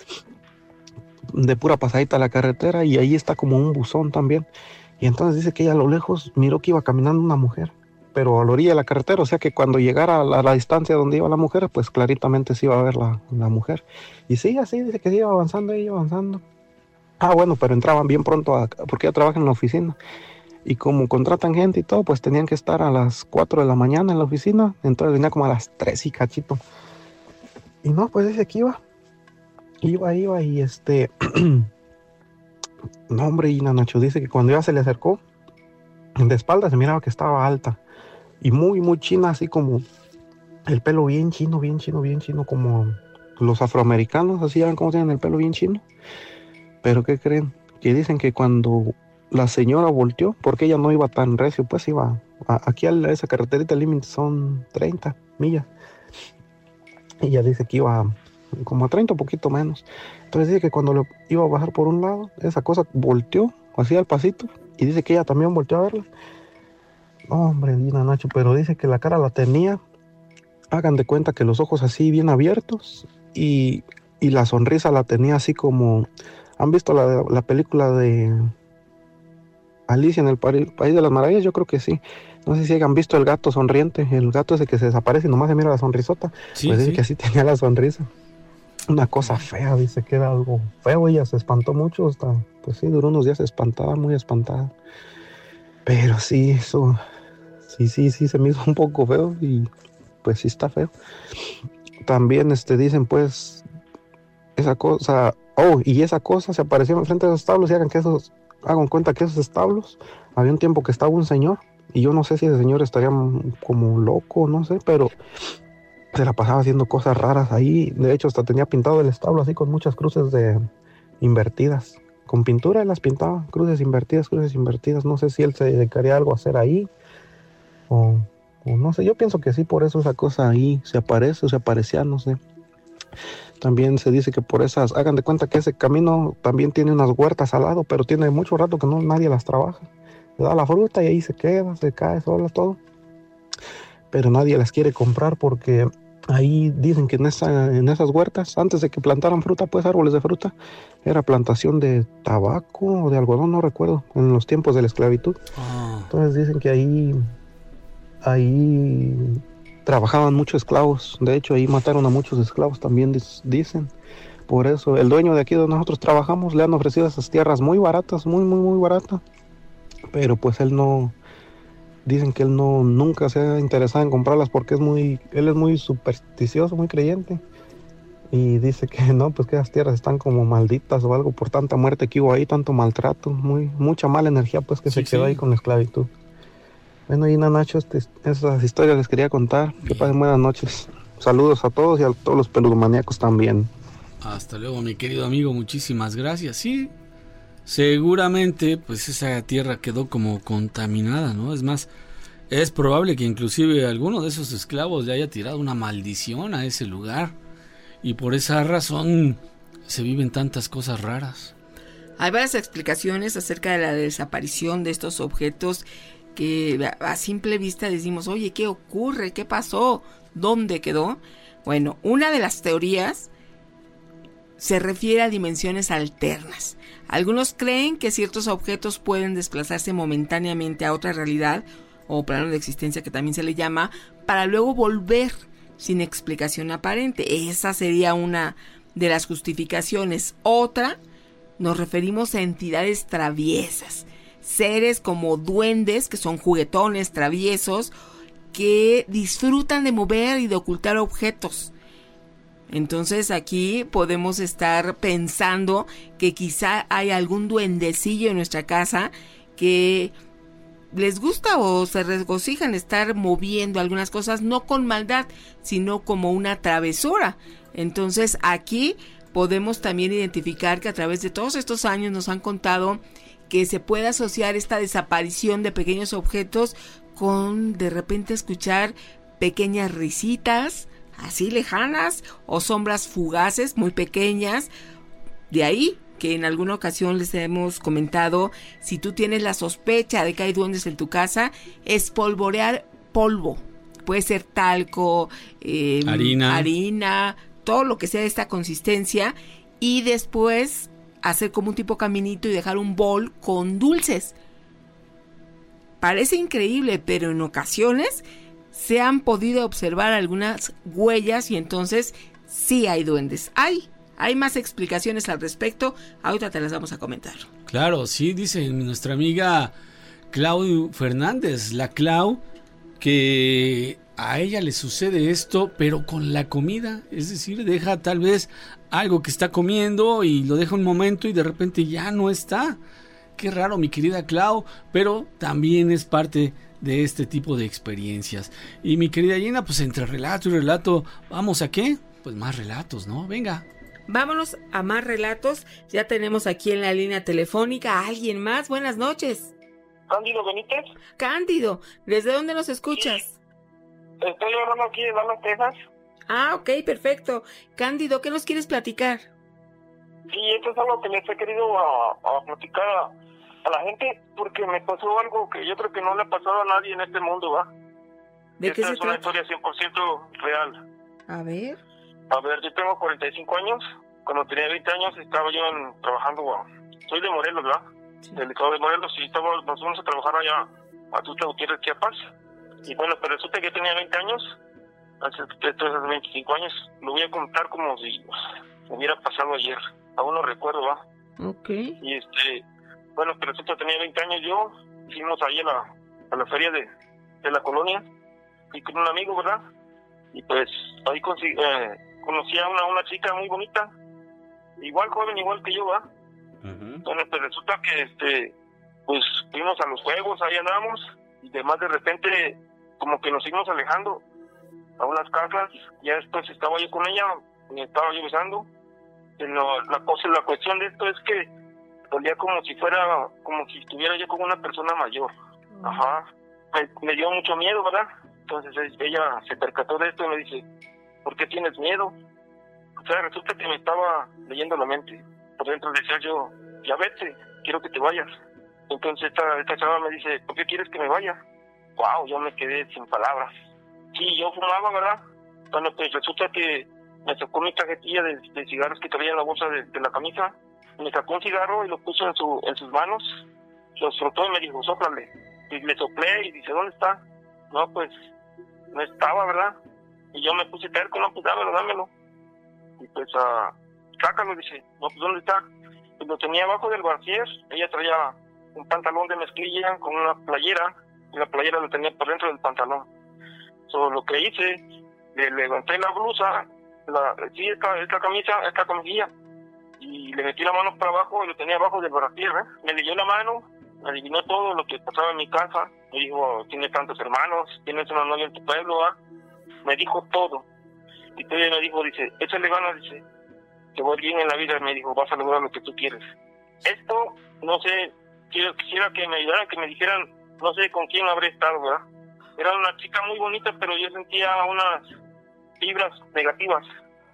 De pura pasadita a la carretera, y ahí está como un buzón también. Y entonces dice que ella a lo lejos miró que iba caminando una mujer. pero a la orilla de la carretera, o sea que cuando llegara a la distancia donde iba la mujer, pues claritamente se iba a ver la mujer. Y sí, así dice que iba avanzando. Bueno, pero entraban bien pronto, porque ella trabaja en la oficina. Y como contratan gente y todo, pues tenían que estar a las 4 de la mañana en la oficina. Entonces venía como a las 3 y cachito. Y no, pues dice que iba y no, hombre, y Nacho dice que cuando ella se le acercó, de espalda se miraba que estaba alta. Y muy, muy china, así como el pelo bien chino, como los afroamericanos, así ya ven cómo tienen el pelo bien chino. Pero ¿qué creen? Que dicen que cuando la señora volteó, porque ella no iba tan recio, pues iba aquí a esa carreterita límite son 30 millas. Y ella dice que iba como a 30, un poquito menos. Entonces dice que cuando iba a bajar por un lado, esa cosa volteó, hacía el pasito, y dice que ella también volteó a verla. No, hombre, Dina Nacho, pero dice que la cara la tenía, hagan de cuenta que los ojos así bien abiertos, y la sonrisa la tenía así como... ¿Han visto la película de Alicia en el País de las Maravillas? Yo creo que sí. No sé si hayan visto el gato sonriente, el gato ese que se desaparece y nomás se mira la sonrisota. Sí, pues dice que así tenía la sonrisa. Una cosa fea, dice que era algo feo. Ella se espantó mucho, hasta, pues sí, duró unos días espantada, muy espantada. Pero sí, eso, sí, se me hizo un poco feo y pues sí está feo. También dicen pues, esa cosa... y esa cosa se apareció enfrente de esos establos y hagan cuenta que esos establos, había un tiempo que estaba un señor, y yo no sé si ese señor estaría como loco, no sé, pero se la pasaba haciendo cosas raras ahí. De hecho, hasta tenía pintado el establo así con muchas cruces invertidas. Con pintura las pintaba, cruces invertidas. No sé si él se dedicaría a algo a hacer ahí, o no sé, yo pienso que sí, por eso esa cosa ahí se aparece o se aparecía, no sé. También se dice que por esas, hagan de cuenta que ese camino también tiene unas huertas al lado, pero tiene mucho rato que nadie las trabaja. Le da la fruta y ahí se queda, se cae sola todo. Pero nadie las quiere comprar porque ahí dicen que en esas huertas, antes de que plantaran fruta, pues árboles de fruta, era plantación de tabaco o de algodón, no recuerdo, en los tiempos de la esclavitud. Entonces dicen que ahí trabajaban muchos esclavos. De hecho, ahí mataron a muchos esclavos también, dicen. Por eso, el dueño de aquí donde nosotros trabajamos le han ofrecido esas tierras muy baratas, muy, muy, muy baratas. Pero pues él no... Dicen que él nunca se ha interesado en comprarlas porque él es muy supersticioso, muy creyente. Y dice que no, pues que las tierras están como malditas o algo por tanta muerte que hubo ahí, tanto maltrato, mucha mala energía pues que se quedó ahí con la esclavitud. Bueno, y Nacho, esas historias les quería contar. Que pasen buenas noches. Saludos a todos y a todos los peludomaníacos también. Hasta luego, mi querido amigo, muchísimas gracias. Sí, seguramente pues esa tierra quedó como contaminada, ¿no? Es más, es probable que inclusive alguno de esos esclavos le haya tirado una maldición a ese lugar. Y por esa razón se viven tantas cosas raras. Hay varias explicaciones acerca de la desaparición de estos objetos que a simple vista decimos, oye, ¿qué ocurre? ¿Qué pasó? ¿Dónde quedó? Bueno, una de las teorías se refiere a dimensiones alternas. Algunos creen que ciertos objetos pueden desplazarse momentáneamente a otra realidad o plano de existencia, que también se le llama, para luego volver sin explicación aparente. Esa sería una de las justificaciones. Otra, nos referimos a entidades traviesas. Seres como duendes, que son juguetones, traviesos, que disfrutan de mover y de ocultar objetos. Entonces aquí podemos estar pensando que quizá hay algún duendecillo en nuestra casa que les gusta o se regocijan estar moviendo algunas cosas, no con maldad, sino como una travesura. Entonces aquí podemos también identificar que a través de todos estos años nos han contado que se puede asociar esta desaparición de pequeños objetos con de repente escuchar pequeñas risitas así lejanas o sombras fugaces muy pequeñas. De ahí que en alguna ocasión les hemos comentado, si tú tienes la sospecha de que hay duendes en tu casa, espolvorear polvo. Puede ser talco, harina, todo lo que sea de esta consistencia, y después hacer como un tipo caminito y dejar un bol con dulces. Parece increíble, pero en ocasiones se han podido observar algunas huellas y entonces sí hay duendes. Hay más explicaciones al respecto, ahorita te las vamos a comentar. Claro, sí, dice nuestra amiga Clau Fernández, la Clau, que a ella le sucede esto, pero con la comida, es decir, deja tal vez algo que está comiendo y lo deja un momento y de repente ya no está. Qué raro, mi querida Clau, pero también es parte de este tipo de experiencias. Y mi querida Gina, pues entre relato y relato, ¿vamos a qué? Pues más relatos, ¿no? Venga. Vámonos a más relatos. Ya tenemos aquí en la línea telefónica a alguien más. Buenas noches. ¿Cándido Benítez? Cándido, ¿desde dónde nos escuchas? Sí. Estoy hablando aquí de Dallas, Texas. Ah, ok, perfecto. Cándido, ¿qué nos quieres platicar? Sí, esto es algo que les he querido a platicar a la gente, porque me pasó algo que yo creo que no le ha pasado a nadie en este mundo, ¿va? ¿De qué se trata? Esta es una historia 100% real. A ver, yo tengo 45 años. Cuando tenía 20 años estaba yo trabajando, soy de Morelos, ¿verdad? Sí. Del estado de Morelos, y nos fuimos a trabajar allá a Tuxtla Gutiérrez, Chiapas. Y bueno, pero resulta que yo tenía 20 años, hace 25 años. Lo voy a contar como si hubiera pasado ayer. Aún no recuerdo, ¿va? Ok. Y bueno, pero resulta que tenía 20 años yo. Fuimos ahí a la feria de la colonia. Fui con un amigo, ¿verdad? Y pues ahí conocí a una chica muy bonita. Igual joven, igual que yo, ¿va? Uh-huh. Bueno, pues resulta que pues fuimos a los juegos, ahí andamos. Y además de repente como que nos seguimos alejando a unas casas. Ya después estaba yo con ella, me estaba yo besando. Pero la cuestión de esto es que dolía como si estuviera yo con una persona mayor. Ajá. Me dio mucho miedo, ¿verdad? Entonces ella se percató de esto y me dice, ¿por qué tienes miedo? O sea, resulta que me estaba leyendo la mente. Por dentro decía yo, ya vete, quiero que te vayas. Entonces esta chava me dice, ¿por qué quieres que me vaya? Wow, yo me quedé sin palabras. Sí, yo fumaba, ¿verdad? Bueno, pues resulta que me sacó mi cajetilla de cigarros que traía en la bolsa de la camisa. Me sacó un cigarro y lo puso en sus manos. Los frotó y me dijo, sóplale. Y le soplé y dice, ¿dónde está? No, pues, no estaba, ¿verdad? Y yo me puse terco, no, pues dámelo. Y pues, sácalo, dice, no, pues, ¿dónde está? Pues lo tenía abajo del brasier. Ella traía un pantalón de mezclilla con una playera, y la playera la tenía por dentro del pantalón. Lo que hice, le levanté la blusa, esta camisilla, y le metí la mano para abajo y lo tenía abajo del brasier, ¿eh? Me leyó la mano, me adivinó todo lo que pasaba en mi casa. Me dijo, tienes tantos hermanos, tienes una novia en tu pueblo, ¿ah? Me dijo todo. Y todavía me dijo, dice, échale ganas, dice, te voy bien en la vida. Me dijo, vas a lograr lo que tú quieres. Esto, no sé, quisiera que me ayudaran, que me dijeran, no sé con quién habré estado, ¿verdad? Era una chica muy bonita, pero yo sentía unas vibras negativas.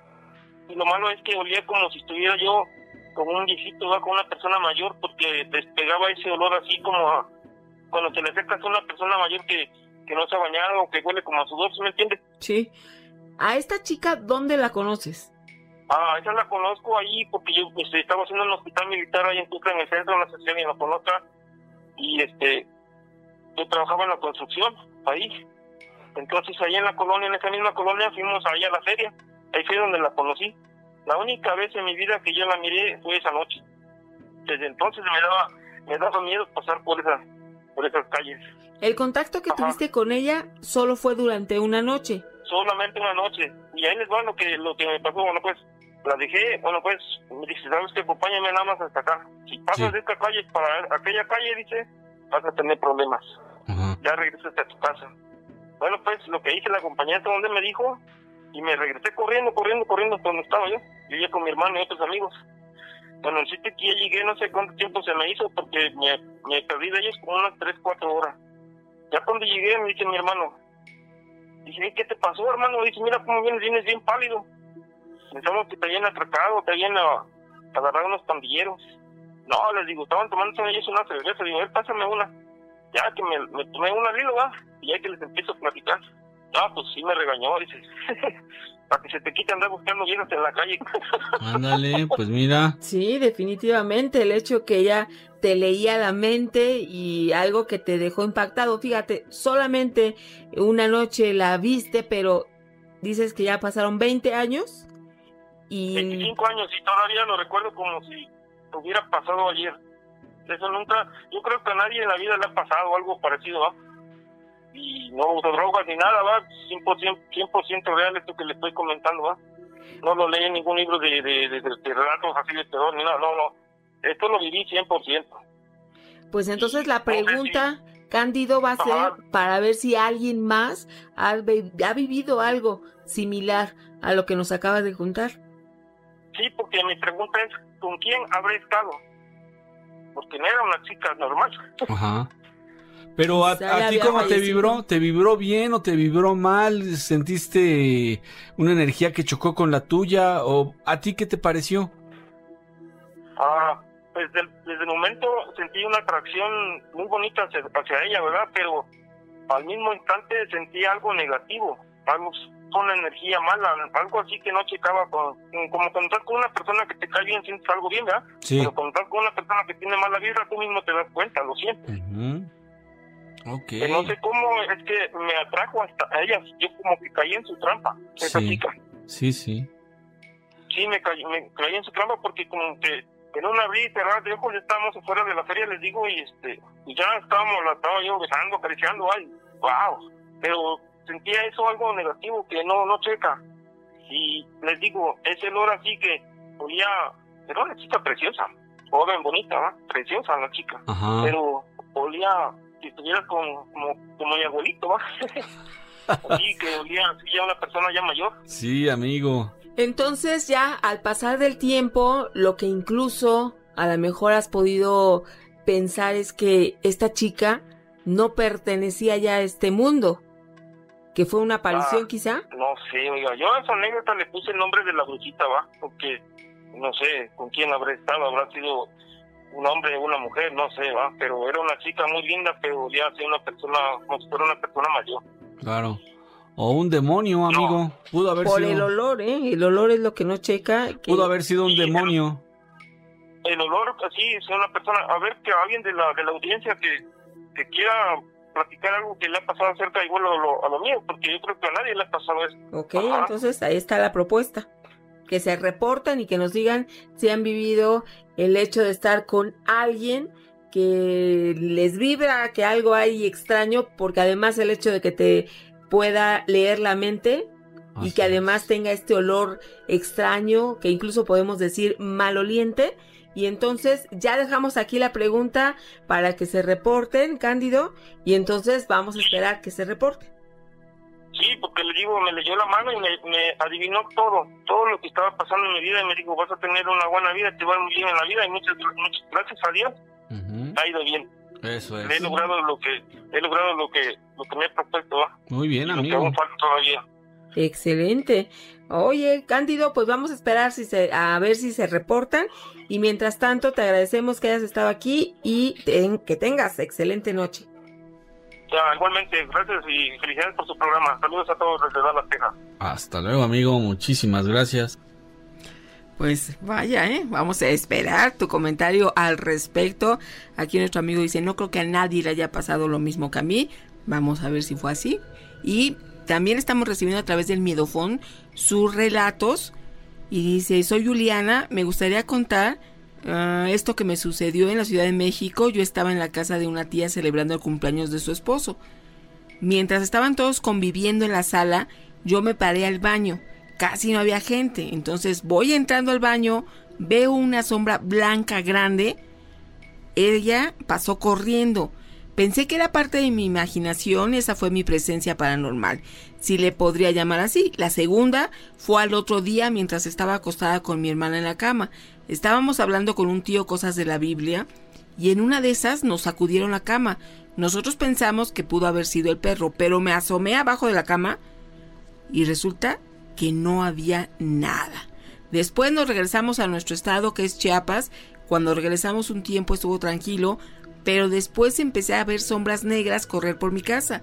Y lo malo es que olía como si estuviera yo con un viejito, ¿verdad? Con una persona mayor, porque despegaba ese olor así como cuando te le acercas a una persona mayor que no se ha bañado o que huele como a sudor, ¿sí me entiendes? Sí. ¿A esta chica dónde la conoces? Esa la conozco ahí porque yo estaba haciendo un hospital militar ahí en Tuxtla, en el centro, no sé si alguien lo conozca. Y yo trabajaba en la construcción, ahí. Entonces ahí en la colonia, en esa misma colonia, fuimos ahí a la feria. Ahí fue donde la conocí. La única vez en mi vida que yo la miré fue esa noche. Desde entonces me daba miedo pasar por esas calles. ¿El contacto que tuviste con ella solo fue durante una noche? Solamente una noche. Y ahí les va lo que me pasó. Bueno, pues la dejé. Bueno, pues me dice, ¿sabes qué? Acompáñame nada más hasta acá. Si pasas de esta calle para aquella calle, dice, vas a tener problemas. Uh-huh. Ya regresas a tu casa. Bueno, pues lo que hice, la acompañé hasta donde me dijo. Y me regresé corriendo hasta donde estaba yo. Yo ya con mi hermano y otros amigos. Bueno, el sitio que ya llegué, no sé cuánto tiempo se me hizo, porque me perdí de ellos como unas 3-4 horas. Ya cuando llegué, me dice mi hermano, dice, ¿qué te pasó, hermano? Dice, mira cómo vienes bien pálido. Pensamos que te habían atracado, te habían agarrado unos pandilleros. No, les digo, estaban tomando ellos una cerveza. Digo, pásame una. Ya que me tomé una, ¿va? Y ya que les empiezo a platicar. Pues sí me regañó, dice. Para que se te quite andar buscando viejas en la calle. Ándale, pues mira. Sí, definitivamente, el hecho que ella te leía la mente y algo que te dejó impactado. Fíjate, solamente una noche la viste, pero dices que ya pasaron 20 años. 25 años y todavía lo recuerdo como si hubiera pasado ayer. Eso nunca, yo creo que a nadie en la vida le ha pasado algo parecido, ¿va? Y no uso drogas ni nada, ¿va? 100% real esto que le estoy comentando, ¿va? No lo leí en ningún libro de relatos así de terror ni nada, no. Esto lo viví 100%. Pues entonces la pregunta, Cándido, va a ser para ver si alguien más ha vivido algo similar a lo que nos acabas de contar. Sí, porque mi pregunta es, ¿con quién habré estado? Porque no era una chica normal. Ajá. Pero a ti, ¿cómo te vibró? ¿Te vibró bien o te vibró mal? ¿Sentiste una energía que chocó con la tuya? ¿O a ti qué te pareció? Pues desde el momento sentí una atracción muy bonita hacia ella, ¿verdad? Pero al mismo instante sentí algo negativo, una energía mala, algo así que no checaba como cuando estás con una persona que te cae bien, sientes algo bien, ¿verdad? Sí. Pero cuando estás con una persona que tiene mala vibra, tú mismo te das cuenta, lo sientes. Okay. No sé cómo es que me atrajo hasta ella, yo como que caí en su trampa, esa chica. Sí. Sí, me caí en su trampa porque como que en un abrir y cerrar de ojos ya estábamos afuera de la feria, les digo, y ya la estaba yo besando, acariciando, ay, wow, pero sentía eso algo negativo que no checa. Y les digo, ese olor así que olía, era una chica preciosa, joven, bonita, ¿va? Preciosa la chica. Ajá. Pero olía que estuviera como mi abuelito, ¿va? Así que olía así ya una persona ya mayor. Sí, amigo. Entonces ya al pasar del tiempo, lo que incluso a lo mejor has podido pensar es que esta chica no pertenecía ya a este mundo, que fue una aparición quizá. No sé, oiga, yo a esa anécdota le puse el nombre de la brujita, ¿va? Porque no sé con quién habrá estado, habrá sido un hombre o una mujer, no sé, ¿va? Pero era una chica muy linda, pero ya hacía una persona, como si fuera una persona mayor. Claro. O un demonio, amigo. No. Pudo haber por sido. El olor, el olor es lo que no checa. Pudo haber sido un demonio. El olor, así, es una persona. A ver, que alguien de la audiencia que quiera platicar algo que le ha pasado acerca igual a lo mío, porque yo creo que a nadie le ha pasado eso. Ok, entonces ahí está la propuesta. Que se reporten y que nos digan si han vivido el hecho de estar con alguien que les vibra, que algo hay extraño, porque además el hecho de que te pueda leer la mente y que además tenga este olor extraño, que incluso podemos decir maloliente. Y entonces ya dejamos aquí la pregunta para que se reporten, Cándido, y entonces vamos a esperar que se reporten. Sí, porque le digo, me leyó la mano y me adivinó todo lo que estaba pasando en mi vida, y me dijo, vas a tener una buena vida, te va muy bien en la vida, y muchas gracias a Dios, ha ido bien. Eso es. He logrado lo que me he propuesto, ¿va? Muy bien, amigo. Lo que aún falta todavía. Excelente. Oye, Cándido, pues vamos a esperar a ver si se reportan, y mientras tanto te agradecemos que hayas estado aquí y que tengas excelente noche. Ya, igualmente, gracias y felicidades por su programa. Saludos a todos desde Dallas, Texas. Hasta luego, amigo, muchísimas gracias. Pues vaya, vamos a esperar tu comentario al respecto. Aquí nuestro amigo dice, no creo que a nadie le haya pasado lo mismo que a mí. Vamos a ver si fue así. Y también estamos recibiendo a través del Miedofón sus relatos. Y dice, soy Juliana, me gustaría contar esto que me sucedió en la Ciudad de México. Yo estaba en la casa de una tía celebrando el cumpleaños de su esposo. Mientras estaban todos conviviendo en la sala, yo me paré al baño. Casi no había gente, entonces voy entrando al baño, veo una sombra blanca grande. Ella pasó corriendo. Pensé que era parte de mi imaginación, esa fue mi presencia paranormal, si le podría llamar así. La segunda fue al otro día mientras estaba acostada con mi hermana en la cama. Estábamos hablando con un tío cosas de la Biblia y en una de esas nos sacudieron la cama. Nosotros pensamos que pudo haber sido el perro, pero me asomé abajo de la cama y resulta que no había nada. Después nos regresamos a nuestro estado, que es Chiapas. Cuando regresamos un tiempo estuvo tranquilo, pero después empecé a ver sombras negras correr por mi casa.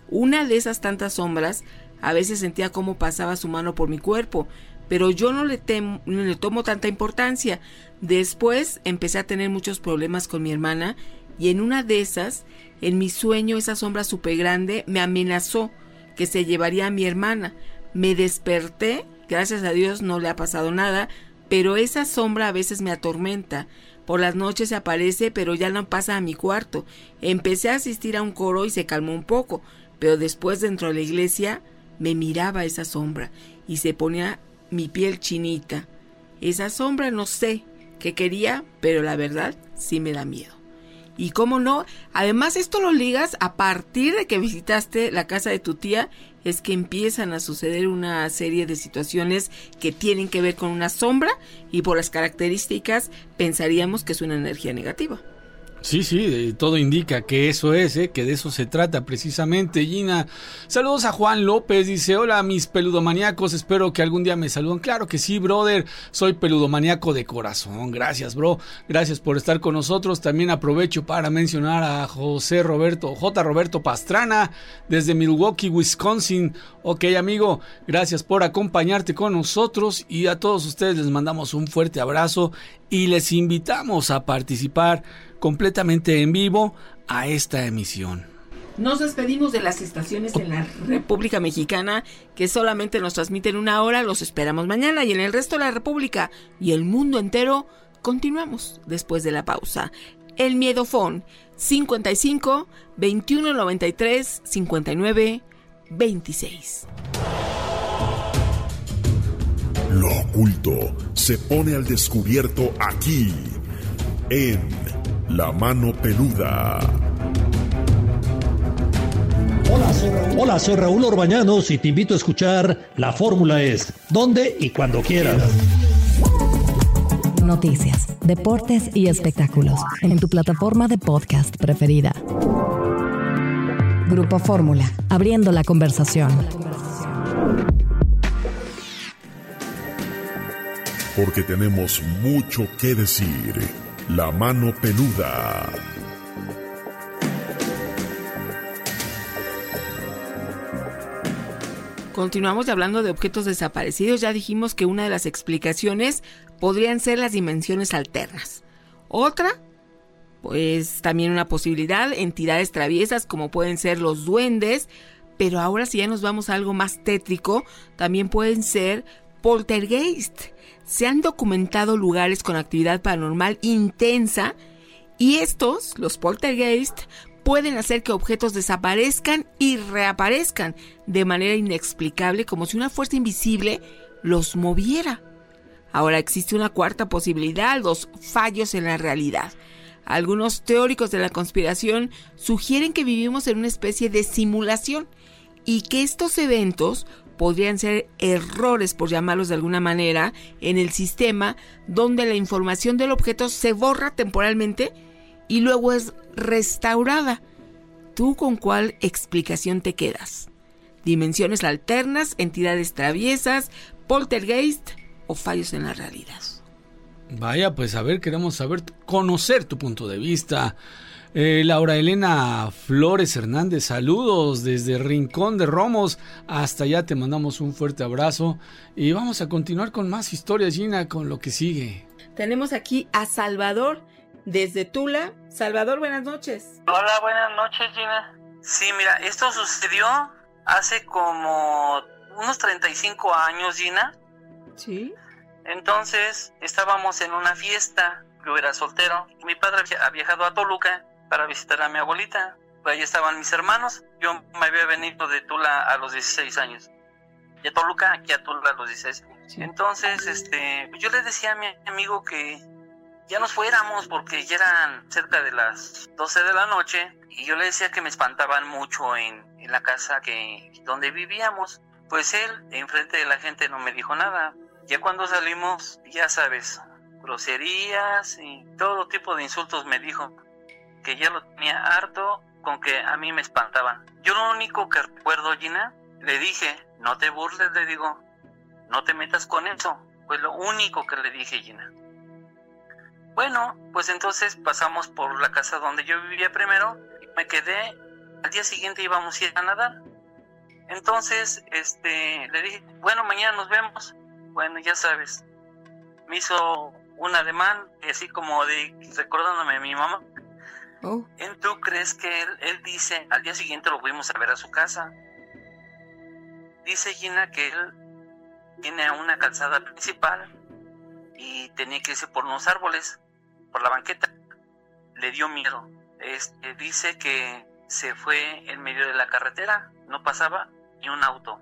Una de esas tantas sombras, a veces sentía cómo pasaba su mano por mi cuerpo, pero yo no le tomo tanta importancia. Después empecé a tener muchos problemas con mi hermana y en una de esas, en mi sueño, esa sombra súper grande me amenazó que se llevaría a mi hermana. Me desperté, gracias a Dios no le ha pasado nada, pero esa sombra a veces me atormenta. Por las noches se aparece, pero ya no pasa a mi cuarto. Empecé a asistir a un coro y se calmó un poco, pero después dentro de la iglesia me miraba esa sombra y se ponía mi piel chinita. Esa sombra no sé qué quería, pero la verdad sí me da miedo. Y cómo no, además esto lo ligas a partir de que visitaste la casa de tu tía, es que empiezan a suceder una serie de situaciones que tienen que ver con una sombra y por las características pensaríamos que es una energía negativa. Sí, todo indica que eso es, que de eso se trata precisamente. Gina, saludos a Juan López, dice, hola mis peludomaníacos, espero que algún día me saluden. Claro que sí, brother, soy peludomaníaco de corazón. Gracias, bro, gracias por estar con nosotros. También aprovecho para mencionar a J. Roberto Pastrana, desde Milwaukee, Wisconsin. Ok, amigo, gracias por acompañarte con nosotros y a todos ustedes les mandamos un fuerte abrazo y les invitamos a participar completamente en vivo a esta emisión. Nos despedimos de las estaciones en la República Mexicana que solamente nos transmiten 1 hora. Los esperamos mañana y en el resto de la República y el mundo entero continuamos después de la pausa. El Miedofón 55 21 93 59 26. Lo oculto se pone al descubierto aquí en La Mano Peluda. Hola, soy Raúl Orbañanos y te invito a escuchar La Fórmula Es, donde y cuando quieras. Noticias, deportes y espectáculos en tu plataforma de podcast preferida. Grupo Fórmula, abriendo la conversación. Porque tenemos mucho que decir. La Mano Peluda. Continuamos hablando de objetos desaparecidos. Ya dijimos que una de las explicaciones podrían ser las dimensiones alternas. Otra, pues también una posibilidad, entidades traviesas como pueden ser los duendes. Pero ahora si ya nos vamos a algo más tétrico, también pueden ser poltergeist. Se han documentado lugares con actividad paranormal intensa y estos, los poltergeist, pueden hacer que objetos desaparezcan y reaparezcan de manera inexplicable, como si una fuerza invisible los moviera. Ahora existe una cuarta posibilidad, los fallos en la realidad. Algunos teóricos de la conspiración sugieren que vivimos en una especie de simulación y que estos eventos podrían ser errores, por llamarlos de alguna manera, en el sistema donde la información del objeto se borra temporalmente y luego es restaurada. ¿Tú con cuál explicación te quedas? ¿Dimensiones alternas, entidades traviesas, poltergeist o fallos en la realidad? Vaya, pues a ver, queremos conocer tu punto de vista. Laura Elena Flores Hernández, saludos desde Rincón de Romos, hasta allá te mandamos un fuerte abrazo y vamos a continuar con más historias, Gina, con lo que sigue. Tenemos aquí a Salvador desde Tula. Salvador, buenas noches. Hola, buenas noches, Gina. Sí, mira, esto sucedió hace como unos 35 años, Gina. Sí. Entonces, estábamos en una fiesta, yo era soltero, mi padre ha viajado a Toluca para visitar a mi abuelita. Ahí estaban mis hermanos. Yo me había venido de Tula a los 16 años. De Toluca aquí a Tula a los 16 años. Sí. Entonces, yo le decía a mi amigo que ya nos fuéramos porque ya eran cerca de las 12 de la noche. Y yo le decía que me espantaban mucho en la casa donde vivíamos. Pues él, enfrente de la gente, no me dijo nada. Ya cuando salimos, ya sabes, groserías y todo tipo de insultos me dijo. Que ya lo tenía harto con que a mí me espantaban. Yo lo único que recuerdo, Gina, le dije, no te burles, le digo, no te metas con eso. Fue lo único que le dije, Gina. Bueno, pues entonces pasamos por la casa donde yo vivía primero. Me quedé al día siguiente íbamos a ir a nadar. Entonces, le dije, bueno, mañana nos vemos. Bueno, ya sabes, me hizo un ademán, así como de recordándome a mi mamá. ¿Tú crees que él dice, al día siguiente lo fuimos a ver a su casa? Dice Gina que él tiene una calzada principal y tenía que irse por unos árboles, por la banqueta. Le dio miedo. Dice que se fue en medio de la carretera, no pasaba ni un auto.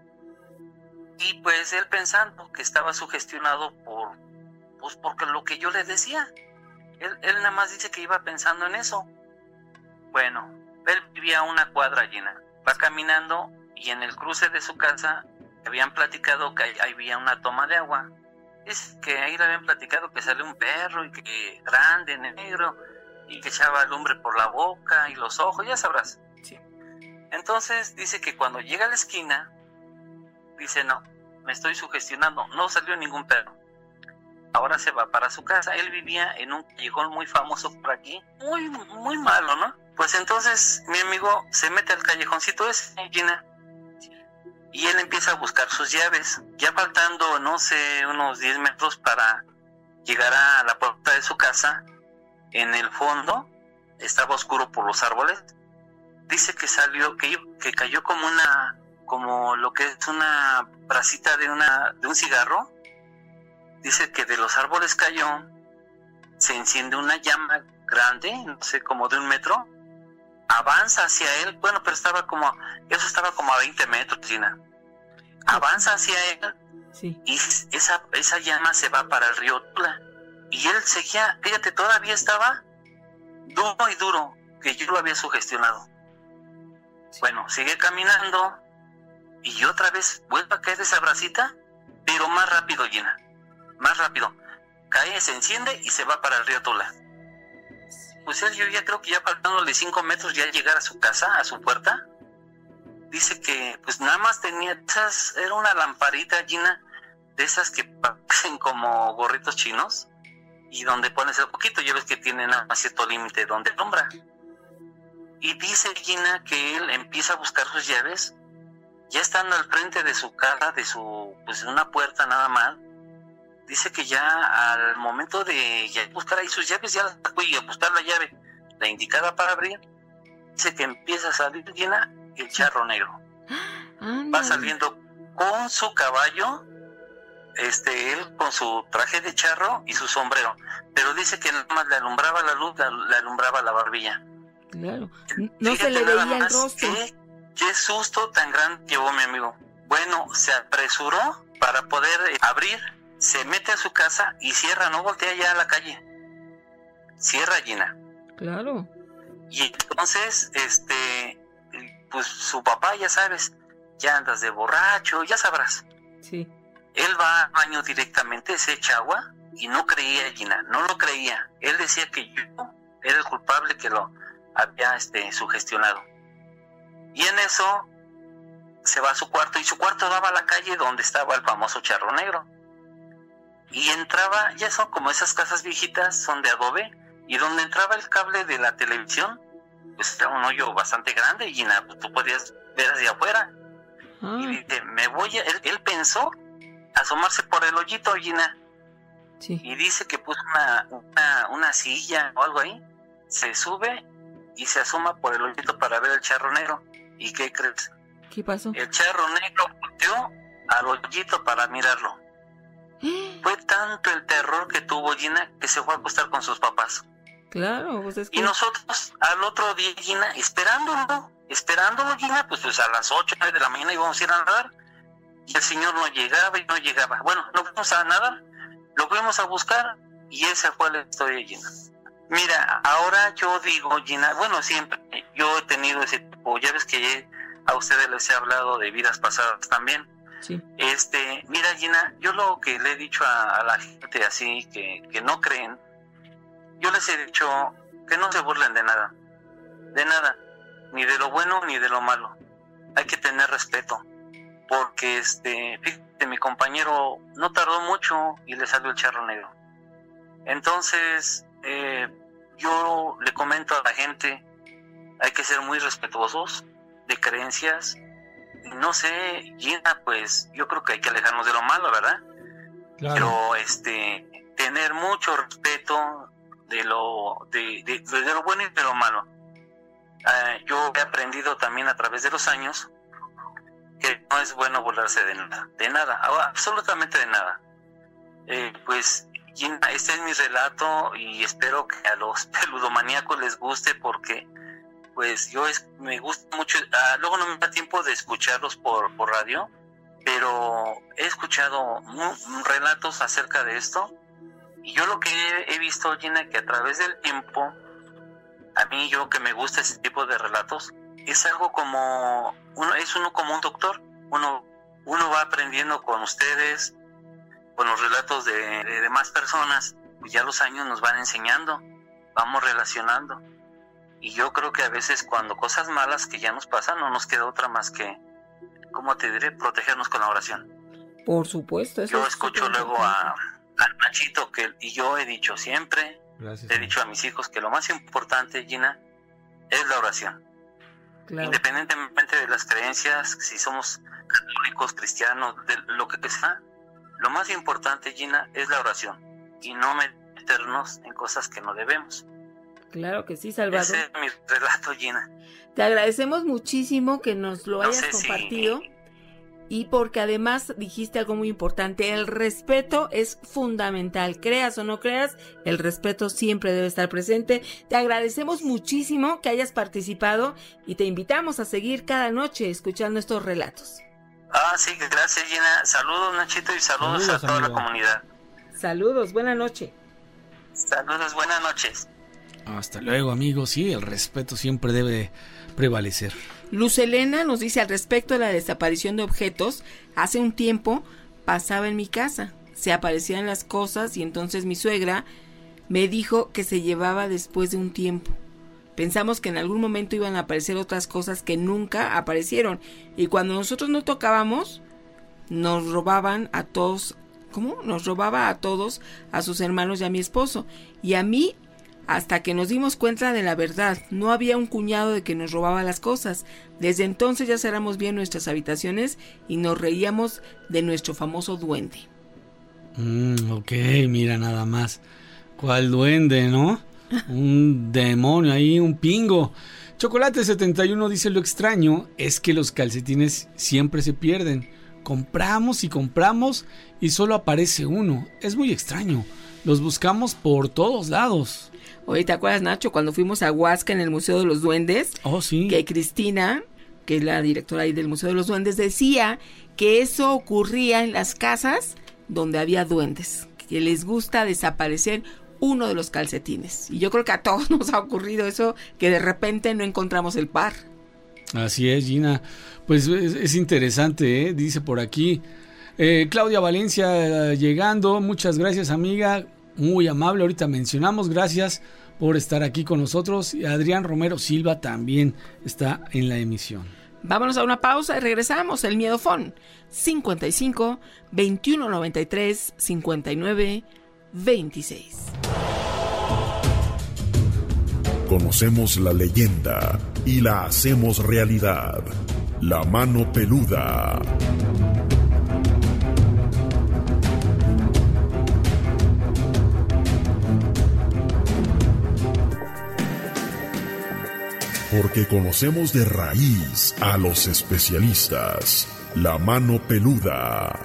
Y pues él pensando que estaba sugestionado porque lo que yo le decía. Él nada más dice que iba pensando en eso. Bueno, él vivía a una cuadra llena. Va caminando y en el cruce de su casa habían platicado que ahí había una toma de agua. Dice que ahí le habían platicado que salió un perro y que grande, negro, y que echaba lumbre por la boca y los ojos, ya sabrás. Sí. Entonces dice que cuando llega a la esquina, dice, no, me estoy sugestionando, no salió ningún perro. Ahora se va para su casa. Él vivía en un callejón muy famoso por aquí, muy, muy malo, ¿no? Pues entonces mi amigo se mete al callejoncito ese, Gina, y él empieza a buscar sus llaves. Ya faltando, no sé, unos 10 metros para llegar a la puerta de su casa, en el fondo estaba oscuro por los árboles. Dice que salió, que cayó como lo que es una brasita de un cigarro. Dice que de los árboles cayó, se enciende una llama grande, no sé, como de 1 metro, avanza hacia él, bueno, pero estaba como a 20 metros, Gina. Avanza hacia él, sí. Y esa llama se va para el río Tula. Y él seguía, fíjate, todavía estaba duro y duro, que yo lo había sugestionado. Sí. Bueno, sigue caminando, y otra vez vuelve a caer esa brasita, pero más rápido, Gina. Más rápido, cae, se enciende y se va para el río Tula. Pues yo ya creo que ya faltándole 5 metros ya llegar a su casa, a su puerta. Dice que pues nada más tenía era una lamparita, Gina, de esas que parecen como gorritos chinos, y donde pones el poquito, ya ves que tiene nada más cierto límite donde alumbra. Y dice Gina que él empieza a buscar sus llaves, ya estando al frente de su casa, de una puerta nada más. Dice que ya al momento de ya buscar ahí sus llaves, ya fui a buscar la llave, la indicada para abrir. Dice que empieza a salir, Gina, el charro negro. Va saliendo con su caballo, él con su traje de charro y su sombrero. Pero dice que nada más le alumbraba la luz, le alumbraba la barbilla. Claro, no se le veía el rostro. Qué susto tan grande llevó mi amigo. Bueno, se apresuró para poder abrir. Se mete a su casa y cierra, no voltea ya a la calle. Cierra, Gina. Claro. Y entonces, pues su papá, ya sabes, ya andas de borracho, ya sabrás. Sí. Él va al baño directamente, se echa agua y no creía, Gina, no lo creía. Él decía que yo era el culpable que lo había sugestionado. Y en eso se va a su cuarto, y su cuarto daba a la calle donde estaba el famoso charro negro. Y entraba, ya son como esas casas viejitas, son de adobe, y donde entraba el cable de la televisión, pues era un hoyo bastante grande, y Gina, pues, tú podías ver hacia afuera. Y dice, él pensó asomarse por el hoyito, Gina. Sí. Y dice que puso una silla o algo ahí, se sube y se asoma por el hoyito para ver el charro negro. ¿Y qué crees? ¿Qué pasó? El charro negro volteó al hoyito para mirarlo. Fue tanto el terror que tuvo Gina que se fue a acostar con sus papás. Claro, pues es que... Y nosotros al otro día, Gina, esperándolo, Gina, pues a las 8, 9 de la mañana íbamos a ir a nadar. Y el señor no llegaba y no llegaba. Bueno, no fuimos a nadar, lo fuimos a buscar y esa fue la historia, Gina. Mira, ahora yo digo, Gina, bueno, siempre yo he tenido ese tipo, ya ves que a ustedes les he hablado de vidas pasadas también. Sí. Mira, Gina, yo lo que le he dicho a la gente así que no creen, yo les he dicho que no se burlen de nada, ni de lo bueno ni de lo malo. Hay que tener respeto, porque fíjate, mi compañero no tardó mucho y le salió el charro negro. Entonces, yo le comento a la gente, hay que ser muy respetuosos de creencias. No sé, Gina, pues yo creo que hay que alejarnos de lo malo, ¿verdad? Claro. Pero tener mucho respeto de lo bueno y de lo malo. Yo he aprendido también a través de los años que no es bueno burlarse de nada, absolutamente de nada. Pues Gina, este es mi relato y espero que a los peludomaníacos les guste, porque pues me gusta mucho. Luego no me da tiempo de escucharlos por radio, pero he escuchado relatos acerca de esto, y yo lo que he visto, Gina, que a través del tiempo, a mí, yo que me gusta ese tipo de relatos, es algo como uno como un doctor. Uno va aprendiendo con ustedes, con los relatos de demás personas, y ya los años nos van enseñando, vamos relacionando. Y yo creo que a veces cuando cosas malas que ya nos pasan, no nos queda otra más que, ¿cómo te diré?, protegernos con la oración. Por supuesto. Yo escucho luego a Nachito, y yo he dicho siempre, he dicho a mis hijos que lo más importante, Gina, es la oración. Claro. Independientemente de las creencias, si somos católicos, cristianos, de lo que sea, lo más importante, Gina, es la oración, y no meternos en cosas que no debemos. Claro que sí, Salvador. Ese es mi relato, Gina. Te agradecemos muchísimo que nos lo hayas compartido. Y porque además dijiste algo muy importante, el respeto es fundamental. Creas o no creas, el respeto siempre debe estar presente. Te agradecemos muchísimo que hayas participado y te invitamos a seguir cada noche escuchando estos relatos. Sí, gracias, Gina. Saludos, Nachito, y saludos a toda la comunidad. Saludos, buena noche. Saludos, buenas noches. Hasta luego, amigos. Sí, el respeto siempre debe prevalecer. Luz Elena nos dice al respecto de la desaparición de objetos. Hace un tiempo pasaba en mi casa, se aparecían las cosas y entonces mi suegra me dijo que se llevaba después de un tiempo. Pensamos que en algún momento iban a aparecer otras cosas que nunca aparecieron, y cuando nosotros no tocábamos nos robaban a todos. ¿Cómo? Nos robaba a todos, a sus hermanos y a mi esposo, y a mí, hasta que nos dimos cuenta de la verdad. No había un cuñado de que nos robaba las cosas. Desde entonces ya cerramos bien nuestras habitaciones y nos reíamos de nuestro famoso duende. Ok, mira nada más. ¿Cuál duende, no? Un demonio ahí, un pingo. Chocolate71 dice: lo extraño es que los calcetines siempre se pierden. Compramos y compramos y solo aparece uno. Es muy extraño. Los buscamos por todos lados. Oye, ¿te acuerdas, Nacho, cuando fuimos a Huasca en el Museo de los Duendes? Oh, sí. Que Cristina, que es la directora ahí del Museo de los Duendes, decía que eso ocurría en las casas donde había duendes, que les gusta desaparecer uno de los calcetines. Y yo creo que a todos nos ha ocurrido eso, que de repente no encontramos el par. Así es, Gina. Pues es interesante, ¿eh? Dice por aquí Claudia Valencia llegando. Muchas gracias, amiga. Muy amable, ahorita mencionamos, gracias por estar aquí con nosotros. Y Adrián Romero Silva también está en la emisión. Vámonos a una pausa y regresamos. El Miedofón 55 21 93 59 26. Conocemos la leyenda y la hacemos realidad. La mano peluda. Porque conocemos de raíz a los especialistas. La mano peluda.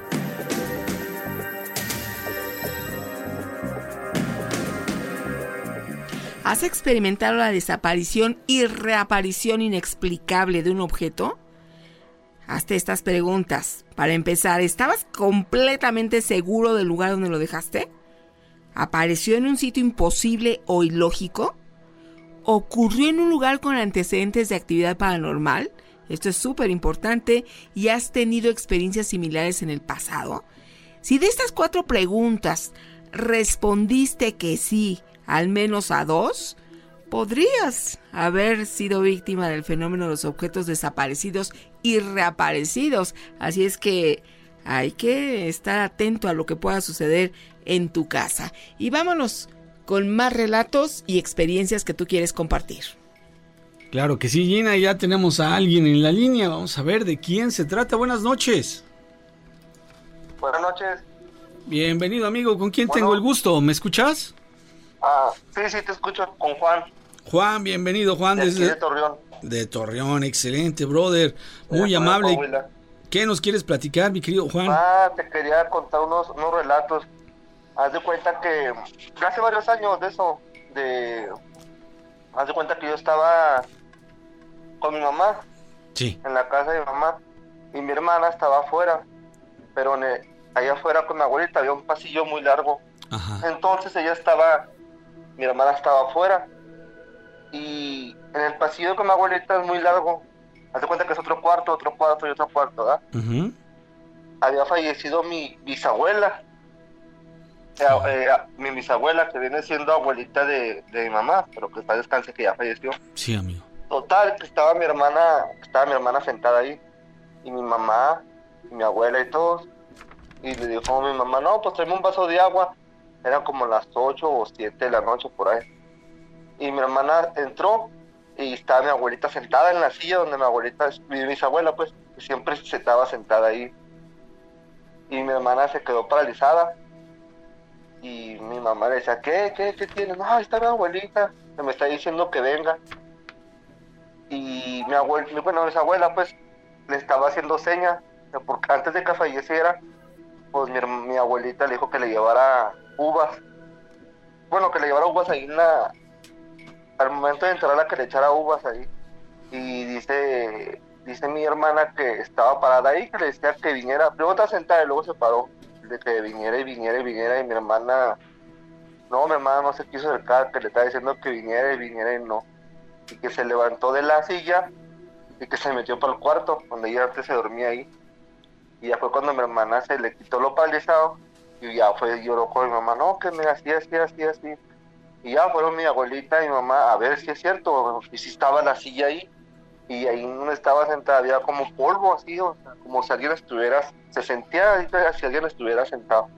¿Has experimentado la desaparición y reaparición inexplicable de un objeto? Hazte estas preguntas. Para empezar, ¿estabas completamente seguro del lugar donde lo dejaste? ¿Apareció en un sitio imposible o ilógico? ¿Ocurrió en un lugar con antecedentes de actividad paranormal? Esto es súper importante. ¿Y has tenido experiencias similares en el pasado? Si de estas 4 preguntas respondiste que sí, al menos a 2, podrías haber sido víctima del fenómeno de los objetos desaparecidos y reaparecidos. Así es que hay que estar atento a lo que pueda suceder en tu casa. Y vámonos con más relatos y experiencias que tú quieres compartir. Claro que sí, Gina, ya tenemos a alguien en la línea. Vamos a ver de quién se trata. Buenas noches. Buenas noches. Bienvenido, amigo. ¿Con quién tengo el gusto? ¿Me escuchas? Sí, te escucho, con Juan. Juan, bienvenido, Juan. De Torreón. De Torreón, excelente, brother. Muy amable. ¿Qué nos quieres platicar, mi querido Juan? Te quería contar unos relatos. Haz de cuenta que hace varios años de eso, haz de cuenta que yo estaba con mi mamá, sí, en la casa de mi mamá, y mi hermana estaba afuera, pero allá afuera con mi abuelita había un pasillo muy largo. Ajá. Entonces mi hermana estaba afuera, y en el pasillo con mi abuelita es muy largo. Haz de cuenta que es otro cuarto y otro cuarto, ¿verdad? Uh-huh. Había fallecido mi bisabuela. Mi bisabuela, que viene siendo abuelita de mi mamá, pero que está descanse, que ya falleció. Sí, amigo. Total, que estaba mi hermana sentada ahí, y mi mamá, y mi abuela y todos, y le dijo a mi mamá, no, pues tráeme un vaso de agua. Eran como las 8 o 7 de la noche por ahí. Y mi hermana entró, y estaba mi abuelita sentada en la silla donde mi bisabuela, pues, que siempre se estaba sentada ahí. Y mi hermana se quedó paralizada. Y mi mamá le decía, ¿qué tienes? No, ahí está mi abuelita, que me está diciendo que venga. Y mi bisabuela, pues, le estaba haciendo señas, porque antes de que falleciera, pues mi abuelita le dijo que le llevara uvas. Bueno, que le llevara uvas ahí al momento de entrarla, que le echara uvas ahí. Y dice mi hermana que estaba parada ahí, que le decía que viniera. Luego estaba sentada y luego se paró, de que viniera, y mi hermana no se quiso acercar, que le estaba diciendo que viniera y no. Y que se levantó de la silla y que se metió para el cuarto, donde ella antes se dormía ahí. Y ya fue cuando mi hermana se le quitó lo paralizado, y ya lloró con mi mamá, no, que me hacía así. Y ya fueron mi abuelita y mi mamá a ver si es cierto, y si estaba la silla ahí, y ahí donde estaba sentada había como polvo así, o sea, como si alguien se sentía si alguien estuviera sentado.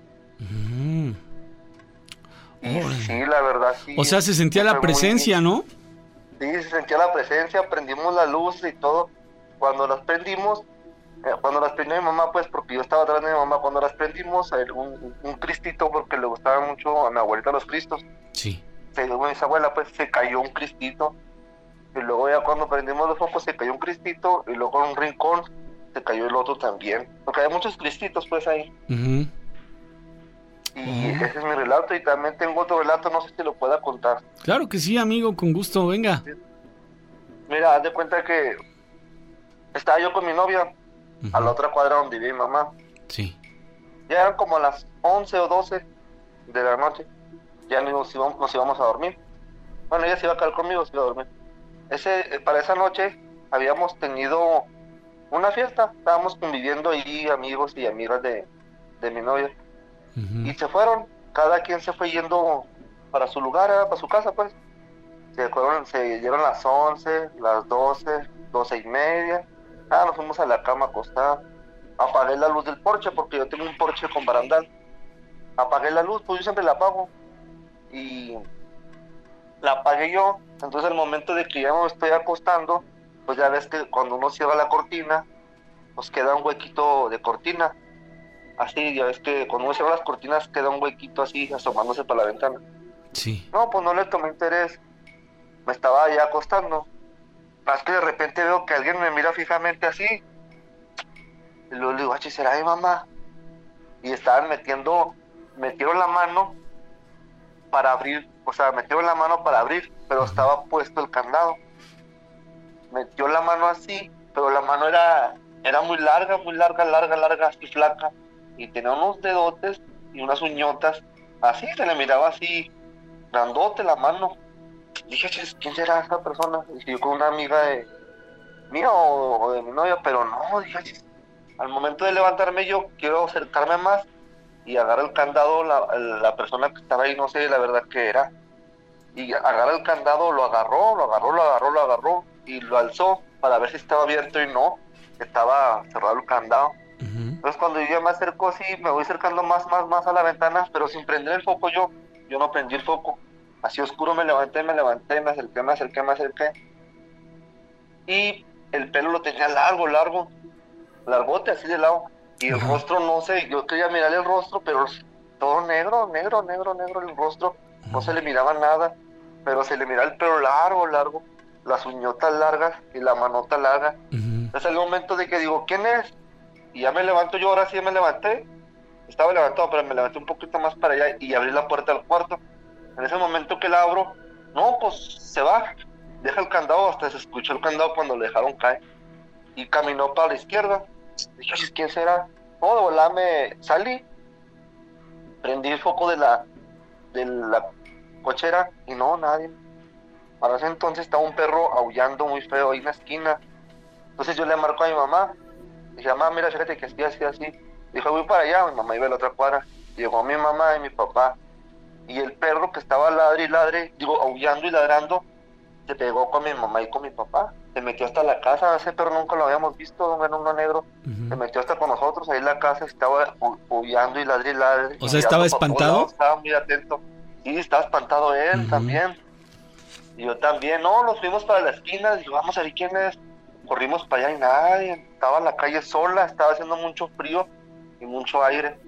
Y sí, la verdad, sí. O sea, se sentía la presencia, ¿no? Sí, se sentía la presencia, prendimos las luces y todo. Cuando las prendimos, prendió mi mamá, pues, porque yo estaba atrás de mi mamá, cuando las prendimos, un cristito, porque le gustaba mucho a mi abuelita los cristos. Sí. Mi bisabuela, pues, se cayó un cristito, y luego ya cuando prendimos los focos se cayó un cristito, y luego en un rincón se cayó el otro también, porque hay muchos cristitos, pues, ahí. Uh-huh. Y ese es mi relato, y también tengo otro relato, no sé si lo pueda contar. Claro que sí, amigo, con gusto, venga. Mira, haz de cuenta que estaba yo con mi novia, uh-huh, a la otra cuadra donde vivía mi mamá. Sí. Ya eran como las 11 o 12 de la noche, ya nos íbamos a dormir. Bueno, ella se iba a quedar conmigo, se iba a dormir. Para esa noche habíamos tenido una fiesta, estábamos conviviendo ahí, amigos y amigas de mi novia. Uh-huh. Y se fueron, cada quien se fue yendo para su lugar, para su casa, pues. Se dieron las 11, las 12, 12:30. Nos fuimos a la cama a acostar. Apagué la luz del porche, porque yo tengo un porche con barandal. Apagué la luz, pues yo siempre la apago. Y la apagué yo. Entonces al momento de que ya me estoy acostando, pues ya ves que cuando uno cierra la cortina, pues queda un huequito de cortina. Así, ya ves que cuando uno cierra las cortinas queda un huequito así, asomándose para la ventana. Sí. No, pues no le tomé interés. Me estaba ya acostando. Más que de repente veo que alguien me mira fijamente así. Y luego le digo, ¿será mi mamá? Y estaban metieron la mano para abrir, pero estaba puesto el candado. Metió la mano así, pero la mano era muy larga, así flaca. Y tenía unos dedotes y unas uñotas, así, se le miraba así, grandote la mano. Dije, ¿quién será esa persona? Dije, yo con una amiga mía o de mi novia, pero no, dije, al momento de levantarme yo quiero acercarme más y agarra el candado, la persona que estaba ahí, no sé la verdad qué era, y agarra el candado, lo agarró y lo alzó para ver si estaba abierto, y no, estaba cerrado el candado. Uh-huh. Entonces cuando yo ya me acerco así, me voy acercando más a la ventana, pero sin prender el foco yo no prendí el foco. Así oscuro me levanté, me acerqué. y el pelo lo tenía largote, así de lado, y el rostro, no sé, yo quería mirar el rostro, pero todo negro el rostro, no se le miraba nada, pero se le miraba el pelo largo, las uñotas largas y la manota larga. Entonces el momento de que digo, ¿quién es? Y ya me levanto yo, ahora sí me levanté, estaba levantado, pero me levanté un poquito más para allá y abrí la puerta del cuarto. En ese momento que la abro, no, pues se va, deja el candado, hasta se escuchó el candado cuando le dejaron caer, y caminó para la izquierda. Dije, ¿quién será? No, de volada me salí, prendí el foco de la cochera y no, nadie. Para ese entonces estaba un perro aullando muy feo ahí en la esquina. Entonces yo le marco a mi mamá, dije, mamá, mira, fíjate que así. Dijo, voy para allá, mi mamá iba a la otra cuadra. Llegó mi mamá y mi papá, y el perro que estaba aullando y ladrando, se pegó con mi mamá y con mi papá. Se metió hasta la casa, ese perro nunca lo habíamos visto, era uno negro. Se metió hasta con nosotros, ahí en la casa estaba aullando y ladre. O sea, ¿estaba espantado? Estaba muy atento. Sí, estaba espantado él también. Y yo también, nos fuimos para la esquina, digo, vamos a ver quién es. Corrimos para allá y nadie, estaba en la calle sola, estaba haciendo mucho frío y mucho aire.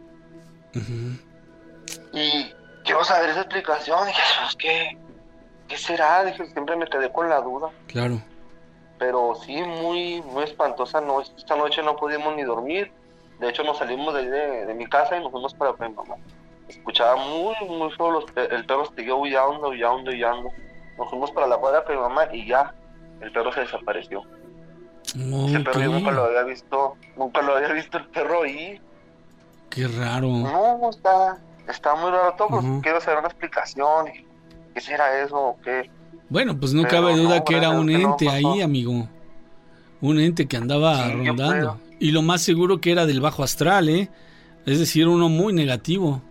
Y quiero saber esa explicación, dije, ¿qué será? Dije, siempre me quedé con la duda. Claro. Pero sí, muy, muy espantosa noche. Esta noche no pudimos ni dormir. De hecho, nos salimos de mi casa y nos fuimos para mi mamá. Escuchaba muy, muy feo, el perro siguió aullando. Nos fuimos para la cuadra con mi mamá y ya, el perro se desapareció. Ese perro yo nunca lo había visto el perro ahí. Qué raro. No, está muy raro todo, pues quiero saber una explicación. ¿Qué será eso o qué? Bueno, pues no cabe duda que era un ente ahí, amigo. Un ente que andaba rondando. Y lo más seguro que era del bajo astral, ¿eh? Es decir, uno muy negativo.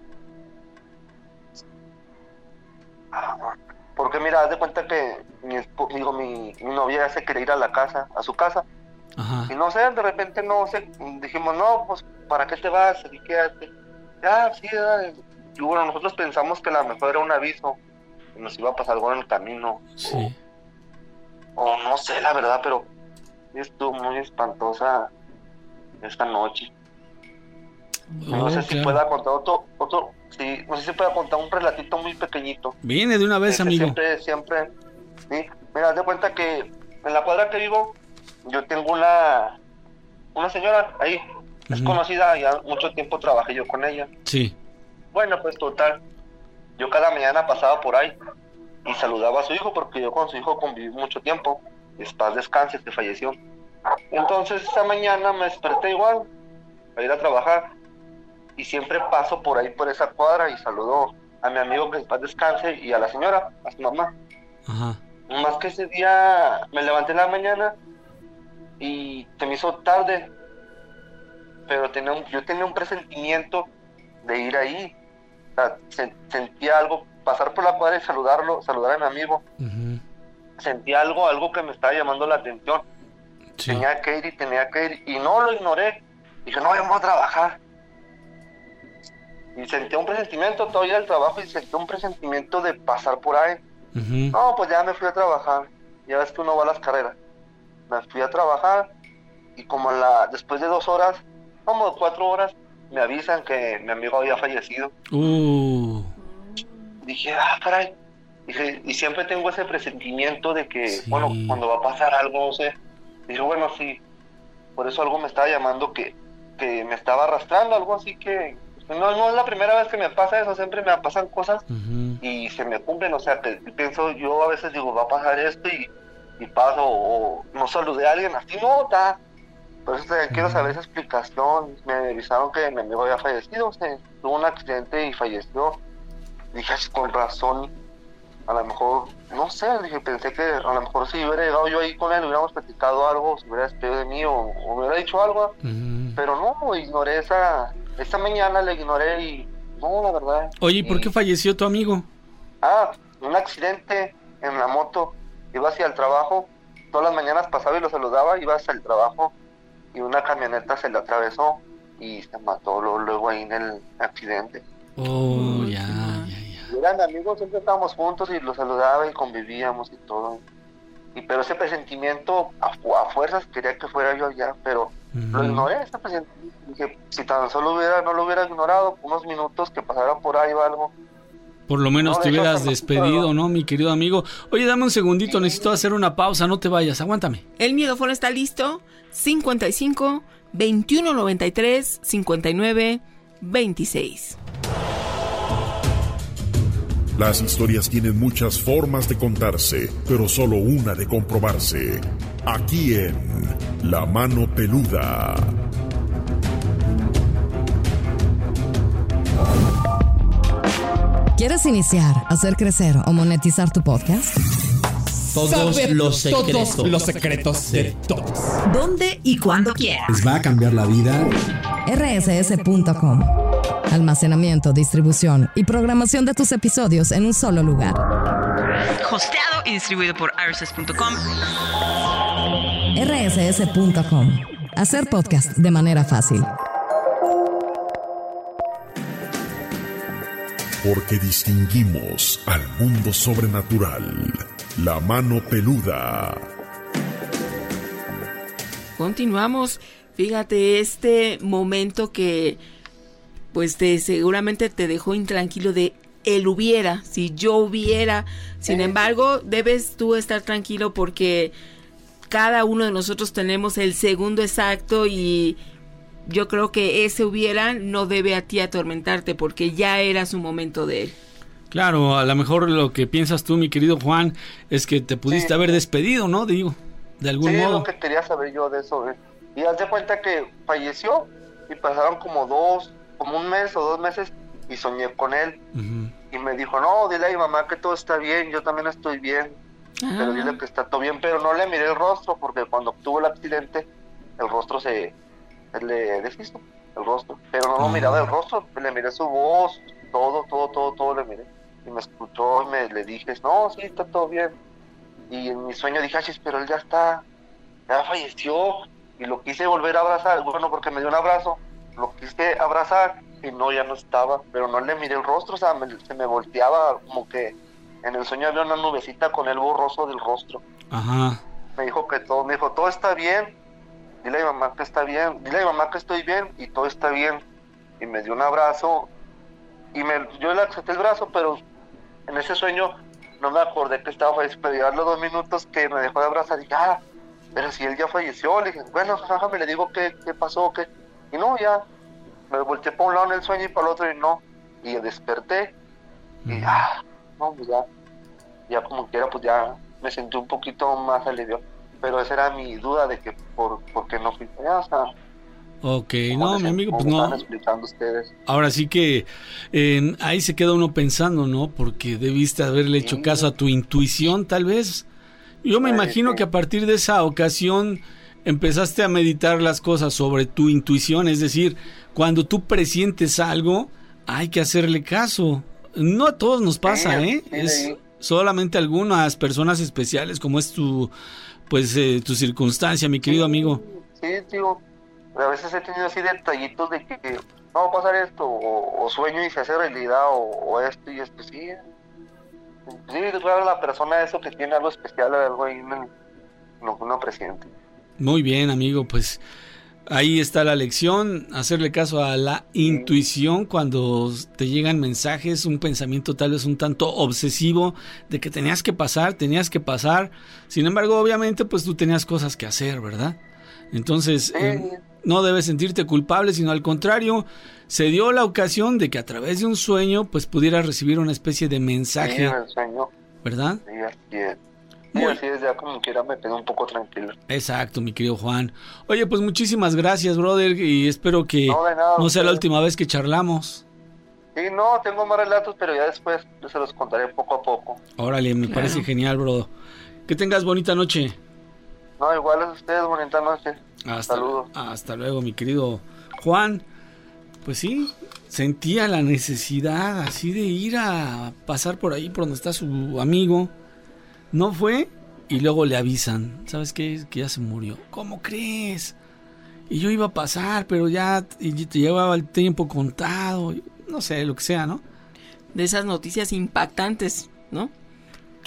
Porque mira, haz de cuenta que mi novia se quería ir a su casa. Y no sé, de repente dijimos, no, pues, ¿para qué te vas? Aquí quédate. Ya, sí, y bueno, nosotros pensamos que a lo mejor era un aviso, que nos iba a pasar algo en el camino. Sí. O no sé, la verdad, pero estuvo muy espantosa esta noche. No sé si pueda contar otro, sí, no sé si pueda contar un relatito muy pequeñito. Viene de una vez, amigo. Siempre, sí. Mira, haz de cuenta que en la cuadra que vivo, yo tengo una señora ahí, es conocida, ya mucho tiempo trabajé yo con ella. Sí. Bueno, pues total, yo cada mañana pasaba por ahí y saludaba a su hijo, porque yo con su hijo conviví mucho tiempo, paz descanse, que falleció. Entonces esa mañana me desperté igual, a ir a trabajar, y siempre paso por ahí, por esa cuadra, y saludo a mi amigo, que paz descanse, y a la señora, a su mamá. Más que ese día me levanté en la mañana y se me hizo tarde, pero yo tenía un presentimiento de ir ahí. O sea, sentía algo, pasar por la cuadra y saludar a mi amigo. Sentía algo que me estaba llamando la atención. Sí. Tenía que ir, y no lo ignoré. Dije, no, vamos a trabajar. Y sentí un presentimiento, todavía del trabajo, y sentí un presentimiento de pasar por ahí. No, pues ya me fui a trabajar. Ya ves que uno va a las carreras. Me fui a trabajar, y como después de 2 horas, como 4 horas, me avisan que mi amigo había fallecido. Dije, caray. Dije, y siempre tengo ese presentimiento de que, sí, bueno, cuando va a pasar algo, no sé. Dije, bueno, sí, por eso algo me estaba llamando, que me estaba arrastrando, algo así que... No es la primera vez que me pasa eso, siempre me pasan cosas y se me cumplen, o sea, pienso, yo a veces digo, va a pasar esto y paso, o no saludé a alguien, así no, está. Por eso quiero saber esa explicación. Me avisaron que mi amigo había fallecido, o sea, tuvo un accidente y falleció. Dije, con razón, a lo mejor, no sé, pensé que a lo mejor si hubiera llegado yo ahí con él, hubiéramos platicado algo, si hubiera despedido de mí o me hubiera dicho algo, pero no, ignoré esta mañana, le ignoré y no, la verdad. Oye, ¿y por qué falleció tu amigo? Un accidente en la moto, iba hacia el trabajo, todas las mañanas pasaba y lo saludaba, iba hacia el trabajo y una camioneta se le atravesó y se mató luego ahí en el accidente. Ya. Eran amigos, siempre estábamos juntos y los saludaba y convivíamos y todo. pero ese presentimiento a fuerzas quería que fuera yo allá, pero lo ignoré, ese presentimiento. Dije, si tan solo no lo hubiera ignorado, unos minutos que pasaran por ahí o algo. Por lo menos te hubieras despedido, ¿no, mi querido amigo? Oye, dame un segundito, necesito hacer una pausa, no te vayas, aguántame. El miedofón está listo, 55 21 93 59 26. Las historias tienen muchas formas de contarse, pero solo una de comprobarse. Aquí en La Mano Peluda. ¿Quieres iniciar, hacer crecer o monetizar tu podcast? Todos los secretos de todos. ¿Dónde y cuándo quieras? Les va a cambiar la vida. rss.com. Almacenamiento, distribución y programación de tus episodios en un solo lugar. Hosteado y distribuido por rss.com. rss.com. Hacer podcast de manera fácil. Porque distinguimos al mundo sobrenatural. La Mano Peluda. Continuamos. Fíjate, este momento que pues seguramente te dejó intranquilo de él hubiera, si yo hubiera. Sin embargo, debes tú estar tranquilo porque cada uno de nosotros tenemos el segundo exacto y yo creo que ese hubiera no debe a ti atormentarte porque ya era su momento de él. Claro, a lo mejor lo que piensas tú, mi querido Juan, es que te pudiste haber despedido, ¿no? Digo, de algún modo. Sí, lo que quería saber yo de eso. Y haz de cuenta que falleció y pasaron como un mes o 2 meses y soñé con él. Y me dijo, no, dile a mi mamá que todo está bien, yo también estoy bien. Pero dile que está todo bien, pero no le miré el rostro porque cuando tuvo el accidente, el rostro se le deshizo, el rostro. Pero no lo miraba el rostro, le miré su voz, todo le miré. Y me escuchó y le dije, no, sí, está todo bien. Y en mi sueño dije, pero él ya falleció. Y lo quise volver a abrazar, bueno, porque me dio un abrazo. Lo quise abrazar y no, ya no estaba. Pero no le miré el rostro, o sea, se me volteaba como que en el sueño había una nubecita con el borroso del rostro. Ajá. Me dijo, todo está bien. Dile a mi mamá que está bien. Dile a mi mamá que estoy bien y todo está bien. Y me dio un abrazo. Y yo le acepté el brazo, pero en ese sueño no me acordé que estaba fallecido. Pero ya a los 2 minutos que me dejó de abrazar, dije, pero si él ya falleció. Le dije, bueno, déjame, le digo qué pasó, qué. Y no, ya me volteé para un lado en el sueño y para el otro y no. Y desperté. Y no, pues ya como quiera, pues ya me sentí un poquito más aliviado. Pero esa era mi duda de que por qué no fui allá, o sea. Ok, no, mi amigo, pues no. Están explicando ustedes. Ahora sí que ahí se queda uno pensando, ¿no? Porque debiste haberle hecho caso a tu intuición, tal vez. Yo me imagino que a partir de esa ocasión empezaste a meditar las cosas sobre tu intuición, es decir, cuando tú presientes algo, hay que hacerle caso. No a todos nos pasa, es solamente a algunas personas especiales, como es tu circunstancia, mi querido amigo. Sí, digo, a veces he tenido así detallitos de que no va a pasar esto, o sueño y se hace realidad, o esto y esto, sí, claro, la persona eso que tiene algo especial, algo ahí en lo que uno presiente. Muy bien, amigo, pues ahí está la lección, hacerle caso a la intuición cuando te llegan mensajes, un pensamiento tal vez un tanto obsesivo de que tenías que pasar, sin embargo, obviamente, pues tú tenías cosas que hacer, ¿verdad? Entonces, no debes sentirte culpable, sino al contrario, se dio la ocasión de que a través de un sueño, pues pudieras recibir una especie de mensaje. Sí, en el sueño. ¿Verdad? Sí, así es. Sí, así es, ya como quiera me quedo un poco tranquilo. Exacto, mi querido Juan. Oye, pues muchísimas gracias, brother, y espero que no sea la última vez que charlamos. Sí, no, tengo más relatos, pero ya después se los contaré poco a poco. Órale, me parece genial, bro. Que tengas bonita noche. No, igual a ustedes, bonita noche. Saludos. Hasta luego, mi querido Juan. Pues sí, sentía la necesidad así de ir a pasar por ahí, por donde está su amigo. No fue y luego le avisan, ¿sabes qué? Que ya se murió. ¿Cómo crees? Y yo iba a pasar, pero ya te llevaba el tiempo contado. No sé, lo que sea, ¿no? De esas noticias impactantes, ¿no?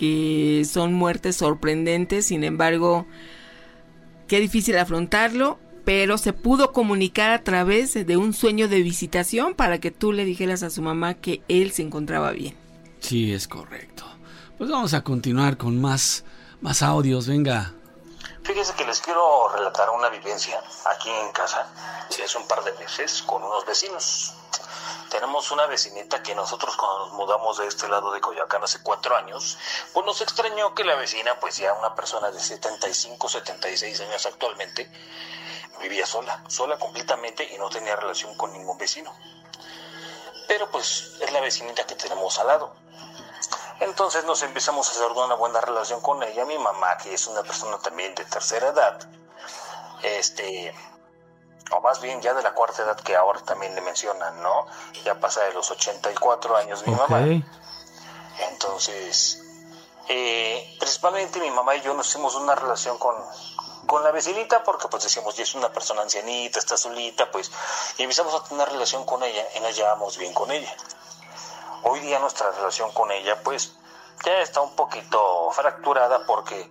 que son muertes sorprendentes, sin embargo, qué difícil afrontarlo, pero se pudo comunicar a través de un sueño de visitación para que tú le dijeras a su mamá que él se encontraba bien. Sí, es correcto. Pues vamos a continuar con más audios, venga. Fíjense que les quiero relatar una vivencia aquí en casa. Hace un par de meses con unos vecinos. Tenemos una vecinita que nosotros cuando nos mudamos de este lado de Coyoacán hace 4 años, pues nos extrañó que la vecina, pues ya una persona de 75, 76 años actualmente, vivía sola completamente y no tenía relación con ningún vecino. Pero pues es la vecinita que tenemos al lado. Entonces nos empezamos a hacer una buena relación con ella. Mi mamá, que es una persona también de tercera edad, o más bien ya de la cuarta edad que ahora también le mencionan, ¿no? Ya pasa de los 84 años mi mamá. Entonces, principalmente mi mamá y yo nos hicimos una relación con la vecinita porque pues decíamos, ya es una persona ancianita, está solita, pues, y empezamos a tener relación con ella y nos llevamos bien con ella. Hoy día nuestra relación con ella, pues, ya está un poquito fracturada porque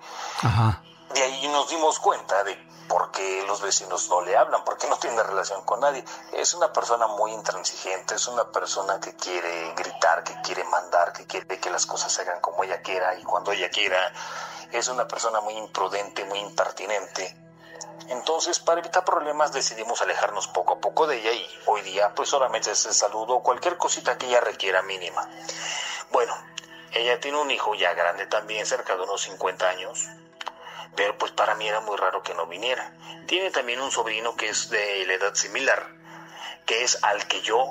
de ahí nos dimos cuenta de por qué los vecinos no le hablan, porque no tiene relación con nadie. Es una persona muy intransigente, es una persona que quiere gritar, que quiere mandar, que quiere que las cosas se hagan como ella quiera y cuando ella quiera. Es una persona muy imprudente, muy impertinente. Entonces, para evitar problemas, decidimos alejarnos poco a poco de ella y hoy día, pues, solamente se saludo o cualquier cosita que ella requiera mínima. Bueno, ella tiene un hijo ya grande también, cerca de unos 50 años, pero pues para mí era muy raro que no viniera. Tiene también un sobrino que es de la edad similar, que es al que yo,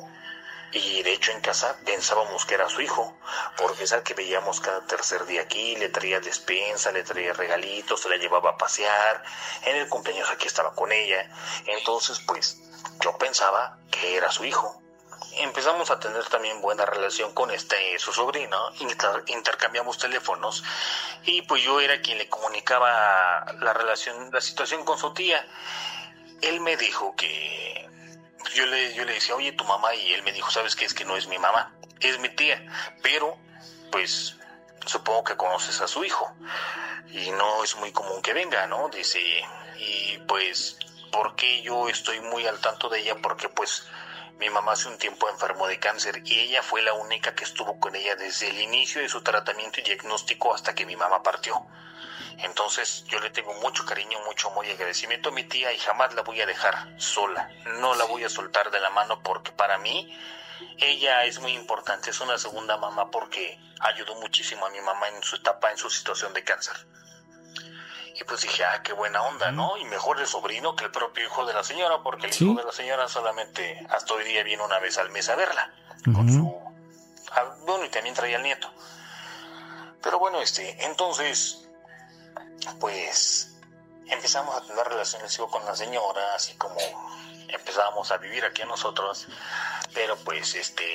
y de hecho en casa pensábamos que era su hijo, porque es al que veíamos cada tercer día aquí, le traía despensa, le traía regalitos, se la llevaba a pasear, en el cumpleaños aquí estaba con ella. Entonces pues yo pensaba que era su hijo. Empezamos a tener también buena relación con su sobrino, intercambiamos teléfonos y pues yo era quien le comunicaba la situación con su tía. Él me dijo que yo le decía, oye, tu mamá, y él me dijo, ¿sabes qué? Es que no es mi mamá, es mi tía, pero pues supongo que conoces a su hijo y no es muy común que venga, ¿no? Dice, y pues, ¿por qué yo estoy muy al tanto de ella? Porque pues mi mamá hace un tiempo enfermó de cáncer y ella fue la única que estuvo con ella desde el inicio de su tratamiento y diagnóstico hasta que mi mamá partió. Entonces yo le tengo mucho cariño, mucho amor y agradecimiento a mi tía y jamás la voy a dejar sola. No la voy a soltar de la mano porque para mí ella es muy importante. Es una segunda mamá porque ayudó muchísimo a mi mamá en su etapa, en su situación de cáncer. Y pues dije, qué buena onda, ¿no? Y mejor el sobrino que el propio hijo de la señora, porque el hijo de la señora solamente hasta hoy día viene una vez al mes a verla. Con bueno, y también traía al nieto. Pero bueno, entonces, pues, empezamos a tener relaciones con la señora, así como empezábamos a vivir aquí a nosotros. Pero pues,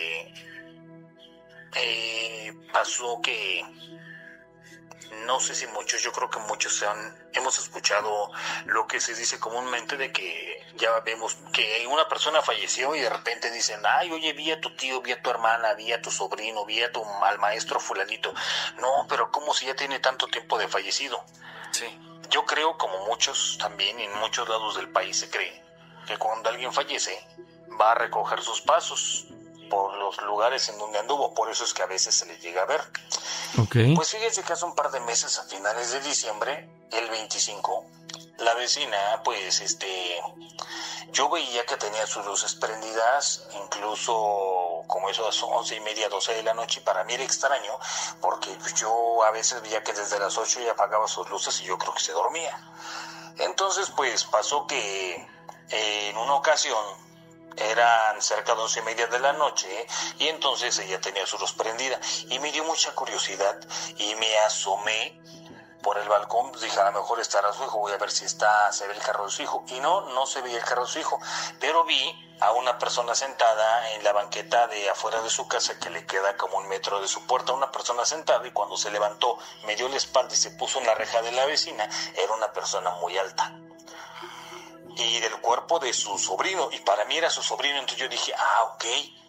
pasó que no sé si muchos, yo creo que muchos hemos escuchado lo que se dice comúnmente de que ya vemos que una persona falleció y de repente dicen, ay, oye, vi a tu tío, vi a tu hermana, vi a tu sobrino, vi al maestro fulanito. No, pero ¿cómo si ya tiene tanto tiempo de fallecido? Sí. Yo creo, como muchos también, en muchos lados del país se cree, que cuando alguien fallece va a recoger sus pasos por los lugares en donde anduvo, por eso es que a veces se le llega a ver. Pues fíjense que hace un par de meses, a finales de diciembre, el 25, la vecina, pues, yo veía que tenía sus luces prendidas, incluso como eso a las 11:30, 12 de la noche, y para mí era extraño, porque yo a veces veía que desde las 8 ya apagaba sus luces y yo creo que se dormía. Entonces, pues, pasó que en una ocasión, eran cerca de 11:30 de la noche y entonces ella tenía su luz prendida y me dio mucha curiosidad y me asomé por el balcón. Dije, a lo mejor estará su hijo, voy a ver si se ve el carro de su hijo. Y no se veía el carro de su hijo, pero vi a una persona sentada en la banqueta de afuera de su casa que le queda como 1 metro de su puerta, una persona sentada, y cuando se levantó me dio la espalda y se puso en la reja de la vecina. Era una persona muy alta y del cuerpo de su sobrino, y para mí era su sobrino. Entonces yo dije, ok,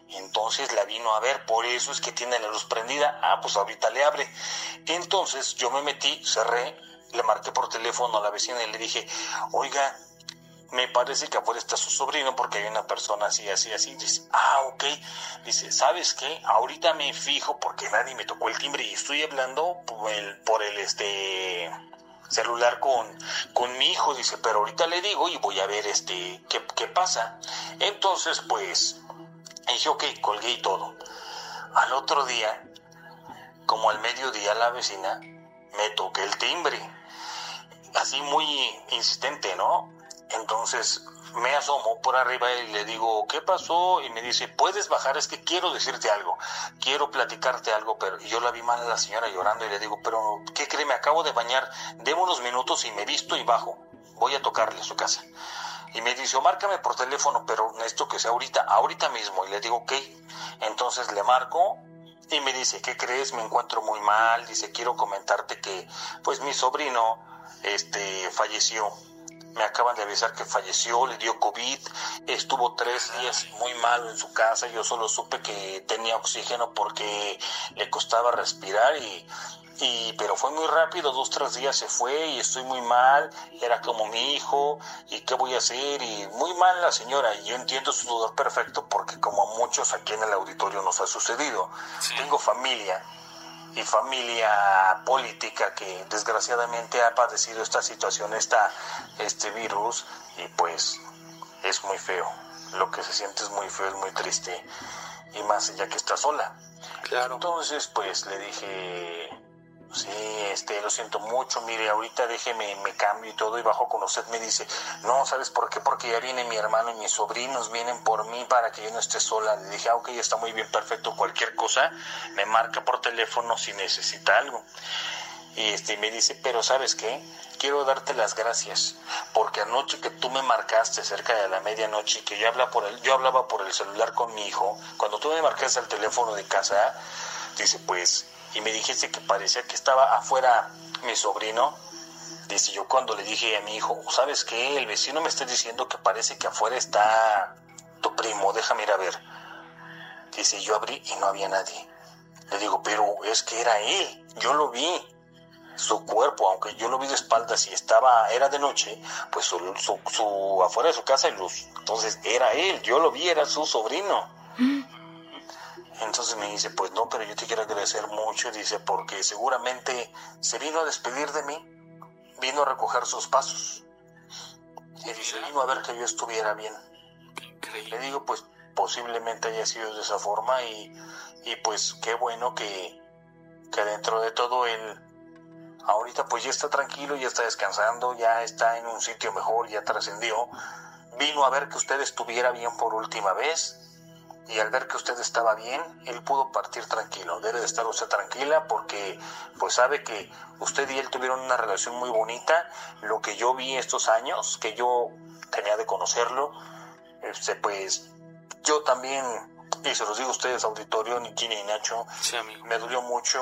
Entonces la vino a ver, por eso es que tiene la luz prendida. Pues ahorita le abre. Entonces yo me metí, cerré, le marqué por teléfono a la vecina y le dije, oiga, me parece que afuera está su sobrino porque hay una persona así. Dice, ok. Dice, ¿sabes qué? Ahorita me fijo porque nadie me tocó el timbre y estoy hablando por el celular con mi hijo. Dice, pero ahorita le digo y voy a ver qué pasa. Entonces, pues, dije, ok, colgué y todo. Al otro día, como al mediodía, la vecina me toca el timbre. Así muy insistente, ¿no? Entonces me asomo por arriba y le digo, ¿qué pasó? Y me dice, ¿puedes bajar? Es que quiero decirte algo, quiero platicarte algo. Pero yo la vi mal a la señora llorando y le digo, pero ¿qué cree? Me acabo de bañar, deme unos minutos y me visto y bajo, voy a tocarle a su casa. Y me dice, márcame por teléfono, pero necesito que sea ahorita mismo. Y le digo, ok. Entonces le marco y me dice, ¿qué crees? Me encuentro muy mal. Dice, quiero comentarte que pues mi sobrino falleció. Me acaban de avisar que falleció, le dio COVID, estuvo 3 días muy malo en su casa. Yo solo supe que tenía oxígeno porque le costaba respirar pero fue muy rápido, 2-3 días se fue y estoy muy mal, era como mi hijo, y qué voy a hacer, y muy mal la señora, y yo entiendo su dolor perfecto porque como a muchos aquí en el auditorio nos ha sucedido. Sí. Tengo familia política que desgraciadamente ha padecido esta situación, este virus, y pues es muy feo, lo que se siente es muy feo, es muy triste, y más ya que está sola. Claro. Entonces pues le dije, sí, lo siento mucho, mire, ahorita déjeme, me cambio y todo y bajo con usted. Me dice, no, ¿sabes por qué? Porque ya viene mi hermano y mis sobrinos, vienen por mí para que yo no esté sola. Le dije, ok, está muy bien, perfecto, cualquier cosa, me marca por teléfono si necesita algo. Y me dice, pero ¿sabes qué? Quiero darte las gracias, porque anoche que tú me marcaste cerca de la medianoche, que yo hablaba por el celular con mi hijo, cuando tú me marcaste al teléfono de casa, dice, pues, y me dijiste que parecía que estaba afuera mi sobrino. Dice, yo cuando le dije a mi hijo, ¿sabes qué? El vecino me está diciendo que parece que afuera está tu primo, déjame ir a ver. Dice, yo abrí y no había nadie. Le digo, pero es que era él, yo lo vi. Su cuerpo, aunque yo lo vi de espaldas y era de noche, pues su afuera de su casa hay luz. Entonces era él, yo lo vi, era su sobrino. Entonces me dice, pues no, pero yo te quiero agradecer mucho, dice, porque seguramente se vino a despedir de mí, vino a recoger sus pasos. Y dice, vino a ver que yo estuviera bien. Le digo, pues posiblemente haya sido de esa forma y pues qué bueno que dentro de todo él ahorita pues ya está tranquilo, ya está descansando, ya está en un sitio mejor, ya trascendió. Vino a ver que usted estuviera bien por última vez. Y al ver que usted estaba bien, él pudo partir tranquilo. Debe de estar usted tranquila porque pues sabe que usted y él tuvieron una relación muy bonita. Lo que yo vi estos años, que yo tenía de conocerlo, pues yo también, y se los digo a ustedes, auditorio, Nikini y Nacho, sí, me dolió mucho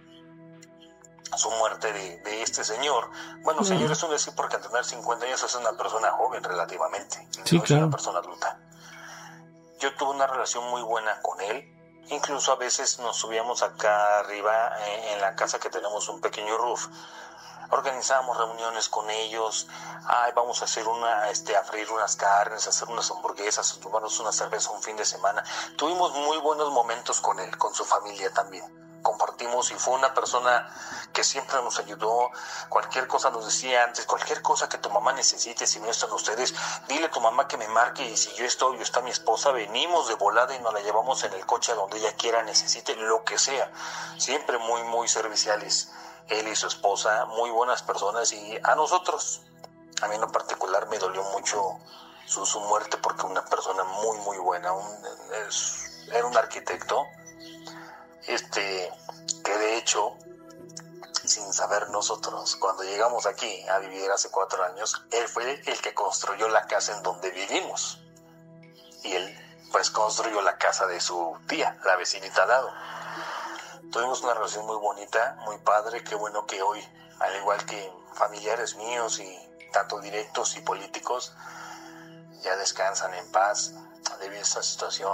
su muerte de este señor. Bueno, señor, es un decir porque al tener 50 años es una persona joven relativamente, sí, no claro. Es una persona adulta. Yo tuve una relación muy buena con él, incluso a veces nos subíamos acá arriba en la casa que tenemos un pequeño roof, organizábamos reuniones con ellos, vamos a hacer a freír unas carnes, a hacer unas hamburguesas, a tomarnos una cerveza un fin de semana. Tuvimos muy buenos momentos con él, con su familia también. Compartimos y fue una persona que siempre nos ayudó. Cualquier cosa nos decía antes, cualquier cosa que tu mamá necesite, si no están ustedes, dile a tu mamá que me marque y si yo estoy o está mi esposa, venimos de volada y nos la llevamos en el coche a donde ella quiera, necesite, lo que sea. Siempre muy, muy serviciales. Él y su esposa, muy buenas personas y a nosotros, a mí en lo particular me dolió mucho su muerte porque una persona muy, muy buena, era un arquitecto. Que de hecho, sin saber nosotros, cuando llegamos aquí a vivir hace 4 años, él fue el que construyó la casa en donde vivimos. Y él, pues, construyó la casa de su tía, la vecinita al lado. Tuvimos una relación muy bonita, muy padre. Qué bueno que hoy, al igual que familiares míos y tanto directos y políticos, ya descansan en paz debido a esta situación.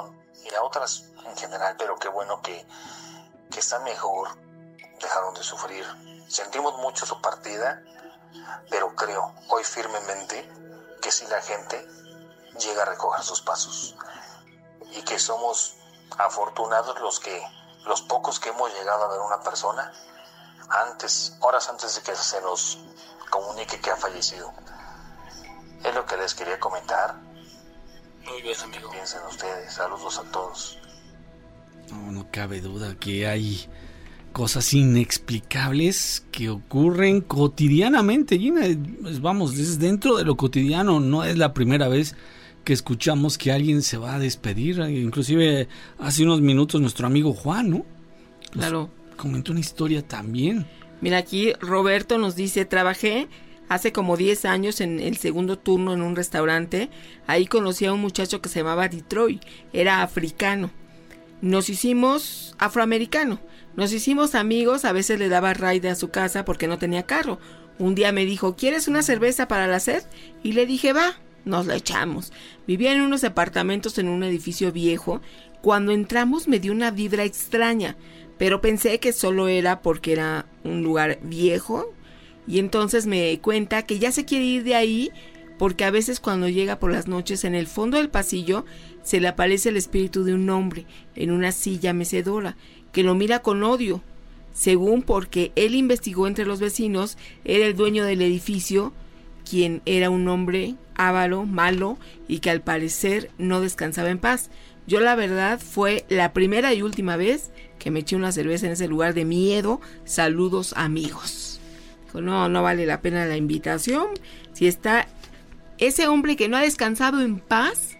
y a otras en general, pero qué bueno que están mejor, dejaron de sufrir. Sentimos mucho su partida, pero creo hoy firmemente que si la gente llega a recoger sus pasos y que somos afortunados los pocos que hemos llegado a ver una persona horas antes de que se nos comunique que ha fallecido. Es lo que les quería comentar. Muy bien, amigo. Piensen ustedes. Saludos a todos. No cabe duda que hay cosas inexplicables que ocurren cotidianamente. Gina, vamos, es dentro de lo cotidiano. No es la primera vez que escuchamos que alguien se va a despedir. Inclusive hace unos minutos nuestro amigo Juan, ¿no? Claro. Comentó una historia también. Mira, aquí Roberto nos dice: trabajé hace como 10 años en el segundo turno en un restaurante. Ahí conocí a un muchacho que se llamaba Detroit. Era africano. Afroamericano. Nos hicimos amigos. A veces le daba ride a su casa porque no tenía carro. Un día me dijo: ¿quieres una cerveza para la sed? Y le dije: va. Nos la echamos. Vivía en unos departamentos en un edificio viejo. Cuando entramos me dio una vibra extraña, pero pensé que solo era porque era un lugar viejo. Y entonces me cuenta que ya se quiere ir de ahí porque a veces cuando llega por las noches en el fondo del pasillo se le aparece el espíritu de un hombre en una silla mecedora que lo mira con odio, según porque él investigó entre los vecinos. Era el dueño del edificio, quien era un hombre avaro, malo y que al parecer no descansaba en paz. Yo la verdad fue la primera y última vez que me eché una cerveza en ese lugar de miedo. Saludos, amigos. Dijo: no vale la pena la invitación. Si está ese hombre que no ha descansado en paz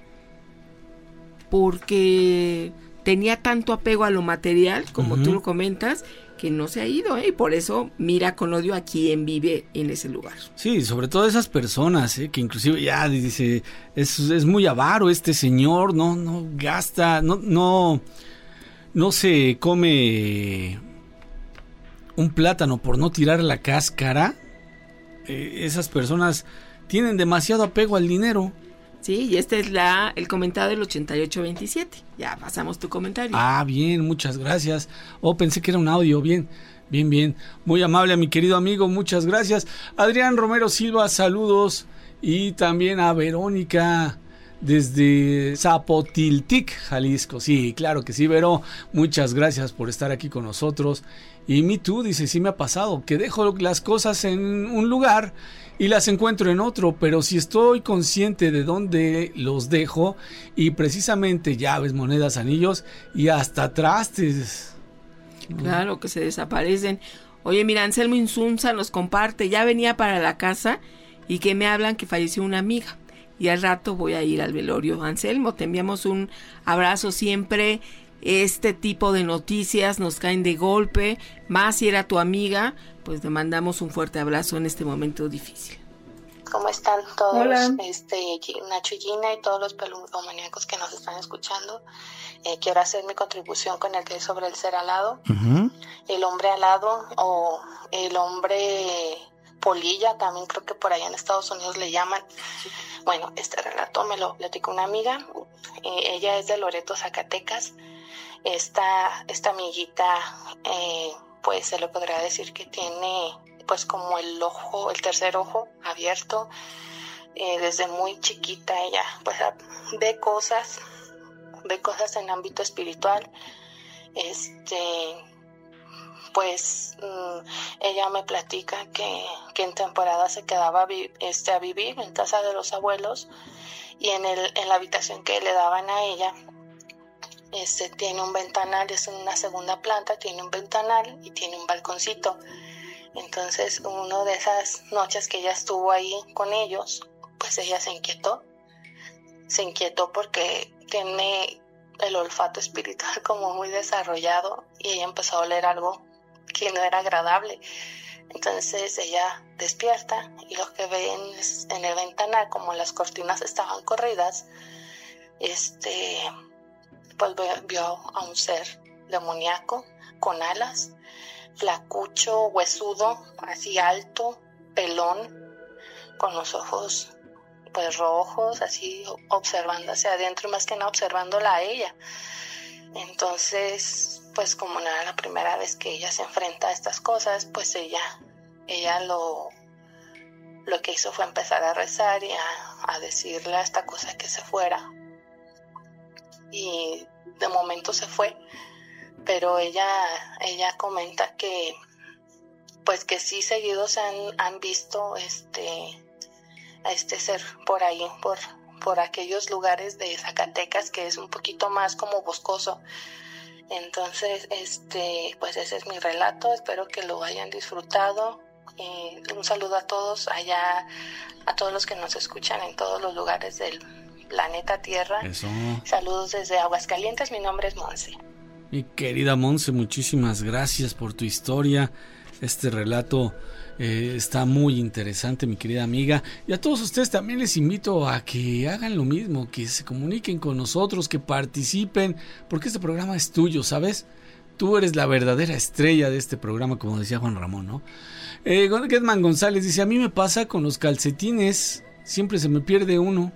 porque tenía tanto apego a lo material, como tú lo comentas, que no se ha ido, y por eso mira con odio a quien vive en ese lugar. Sí, sobre todo esas personas, que inclusive ya dice, es muy avaro este señor, no gasta, no se come un plátano por no tirar la cáscara. Esas personas tienen demasiado apego al dinero. Sí, y este es el comentario del 8827. Ya pasamos tu comentario. Ah, bien, muchas gracias. Pensé que era un audio. Bien. Muy amable a mi querido amigo, muchas gracias. Adrián Romero Silva, saludos. Y también a Verónica desde Zapotiltic, Jalisco. Sí, claro que sí, Vero. Muchas gracias por estar aquí con nosotros. Y Me Too dice: sí me ha pasado, que dejo las cosas en un lugar y las encuentro en otro, pero si estoy consciente de dónde los dejo, y precisamente llaves, monedas, anillos y hasta trastes. Claro que se desaparecen. Oye, mira, Anselmo Insunza nos comparte: ya venía para la casa y que me hablan que falleció una amiga y al rato voy a ir al velorio. Anselmo, te enviamos un abrazo. Siempre este tipo de noticias nos caen de golpe, más si era tu amiga, pues te mandamos un fuerte abrazo en este momento difícil. ¿Cómo están todos? Hola. Nacho y Gina y todos los peludomaníacos que nos están escuchando. Quiero hacer mi contribución con el que es sobre el ser alado. El hombre alado o el hombre polilla, también creo que por allá en Estados Unidos le llaman. Bueno, este relato me lo platicó una amiga. Ella es de Loreto, Zacatecas. Esta amiguita, pues se le podría decir que tiene pues como el tercer ojo abierto. Desde muy chiquita ella pues ve cosas en ámbito espiritual. Pues ella me platica que en temporada se quedaba a vivir en casa de los abuelos, y en la habitación que le daban a ella tiene un ventanal, es en una segunda planta, tiene un ventanal y tiene un balconcito. Entonces, una de esas noches que ella estuvo ahí con ellos, pues ella se inquietó porque tiene el olfato espiritual como muy desarrollado, y ella empezó a oler algo que no era agradable. Entonces ella despierta y lo que ve en el ventanal, como las cortinas estaban corridas, pues vio a un ser demoníaco con alas, flacucho, huesudo, así alto, pelón, con los ojos pues rojos, así observando hacia adentro y más que nada observándola a ella. Entonces, pues como no era la primera vez que ella se enfrenta a estas cosas, pues ella lo que hizo fue empezar a rezar y a decirle a esta cosa que se fuera. Y de momento se fue, pero ella comenta que pues que sí seguido se han visto a este ser por ahí, por aquellos lugares de Zacatecas, que es un poquito más como boscoso. Entonces, pues ese es mi relato, espero que lo hayan disfrutado. Un saludo a todos allá, a todos los que nos escuchan en todos los lugares del planeta Tierra. Eso. Saludos desde Aguascalientes, mi nombre es Monse. Mi querida Monse, muchísimas gracias por tu historia. Este relato está muy interesante, mi querida amiga. Y a todos ustedes también les invito a que hagan lo mismo, que se comuniquen con nosotros, que participen, porque este programa es tuyo, ¿sabes? Tú eres la verdadera estrella de este programa, como decía Juan Ramón, ¿no? Gedman González dice, a mí me pasa con los calcetines, siempre se me pierde uno.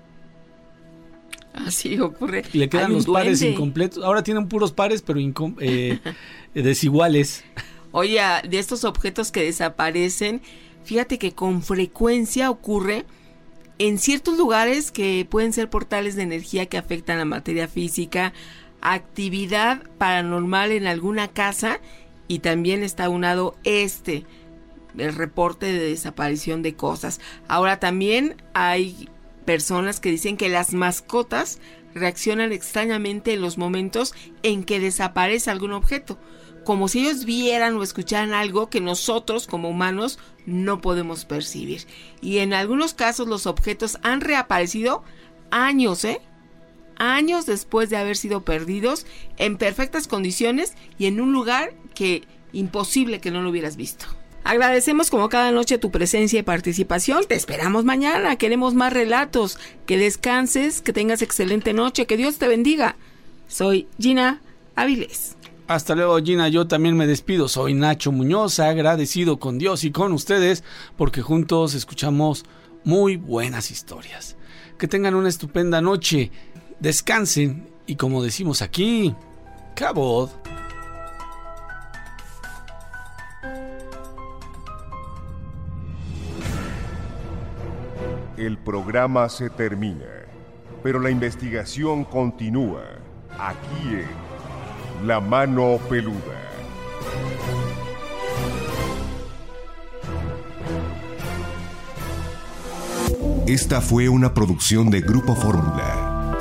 Así ocurre. Le quedan los pares incompletos. Ahora tienen puros pares, pero desiguales. Oye, de estos objetos que desaparecen, fíjate que con frecuencia ocurre en ciertos lugares que pueden ser portales de energía que afectan la materia física, actividad paranormal en alguna casa, y también está aunado el reporte de desaparición de cosas. Ahora también hay personas que dicen que las mascotas reaccionan extrañamente en los momentos en que desaparece algún objeto, como si ellos vieran o escucharan algo que nosotros como humanos no podemos percibir. Y en algunos casos los objetos han reaparecido años después de haber sido perdidos, en perfectas condiciones y en un lugar que imposible que no lo hubieras visto. Agradecemos como cada noche tu presencia y participación. Te esperamos mañana, queremos más relatos. Que descanses, que tengas excelente noche, que Dios te bendiga. Soy Gina Avilés. Hasta luego, Gina. Yo también me despido. Soy Nacho Muñoz, agradecido con Dios y con ustedes porque juntos escuchamos muy buenas historias. Que tengan una estupenda noche, descansen y, como decimos aquí, cabod. El programa se termina, pero la investigación continúa aquí en La Mano Peluda. Esta fue una producción de Grupo Fórmula.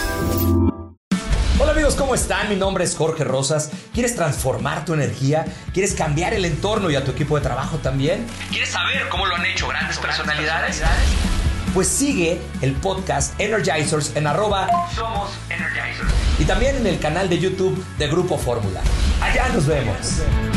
Hola amigos, ¿cómo están? Mi nombre es Jorge Rosas. ¿Quieres transformar tu energía? ¿Quieres cambiar el entorno y a tu equipo de trabajo también? ¿Quieres saber cómo lo han hecho grandes personalidades? Pues sigue el podcast Energizers en @Somos Energizers. y también en el canal de YouTube de Grupo Fórmula. Allá nos vemos.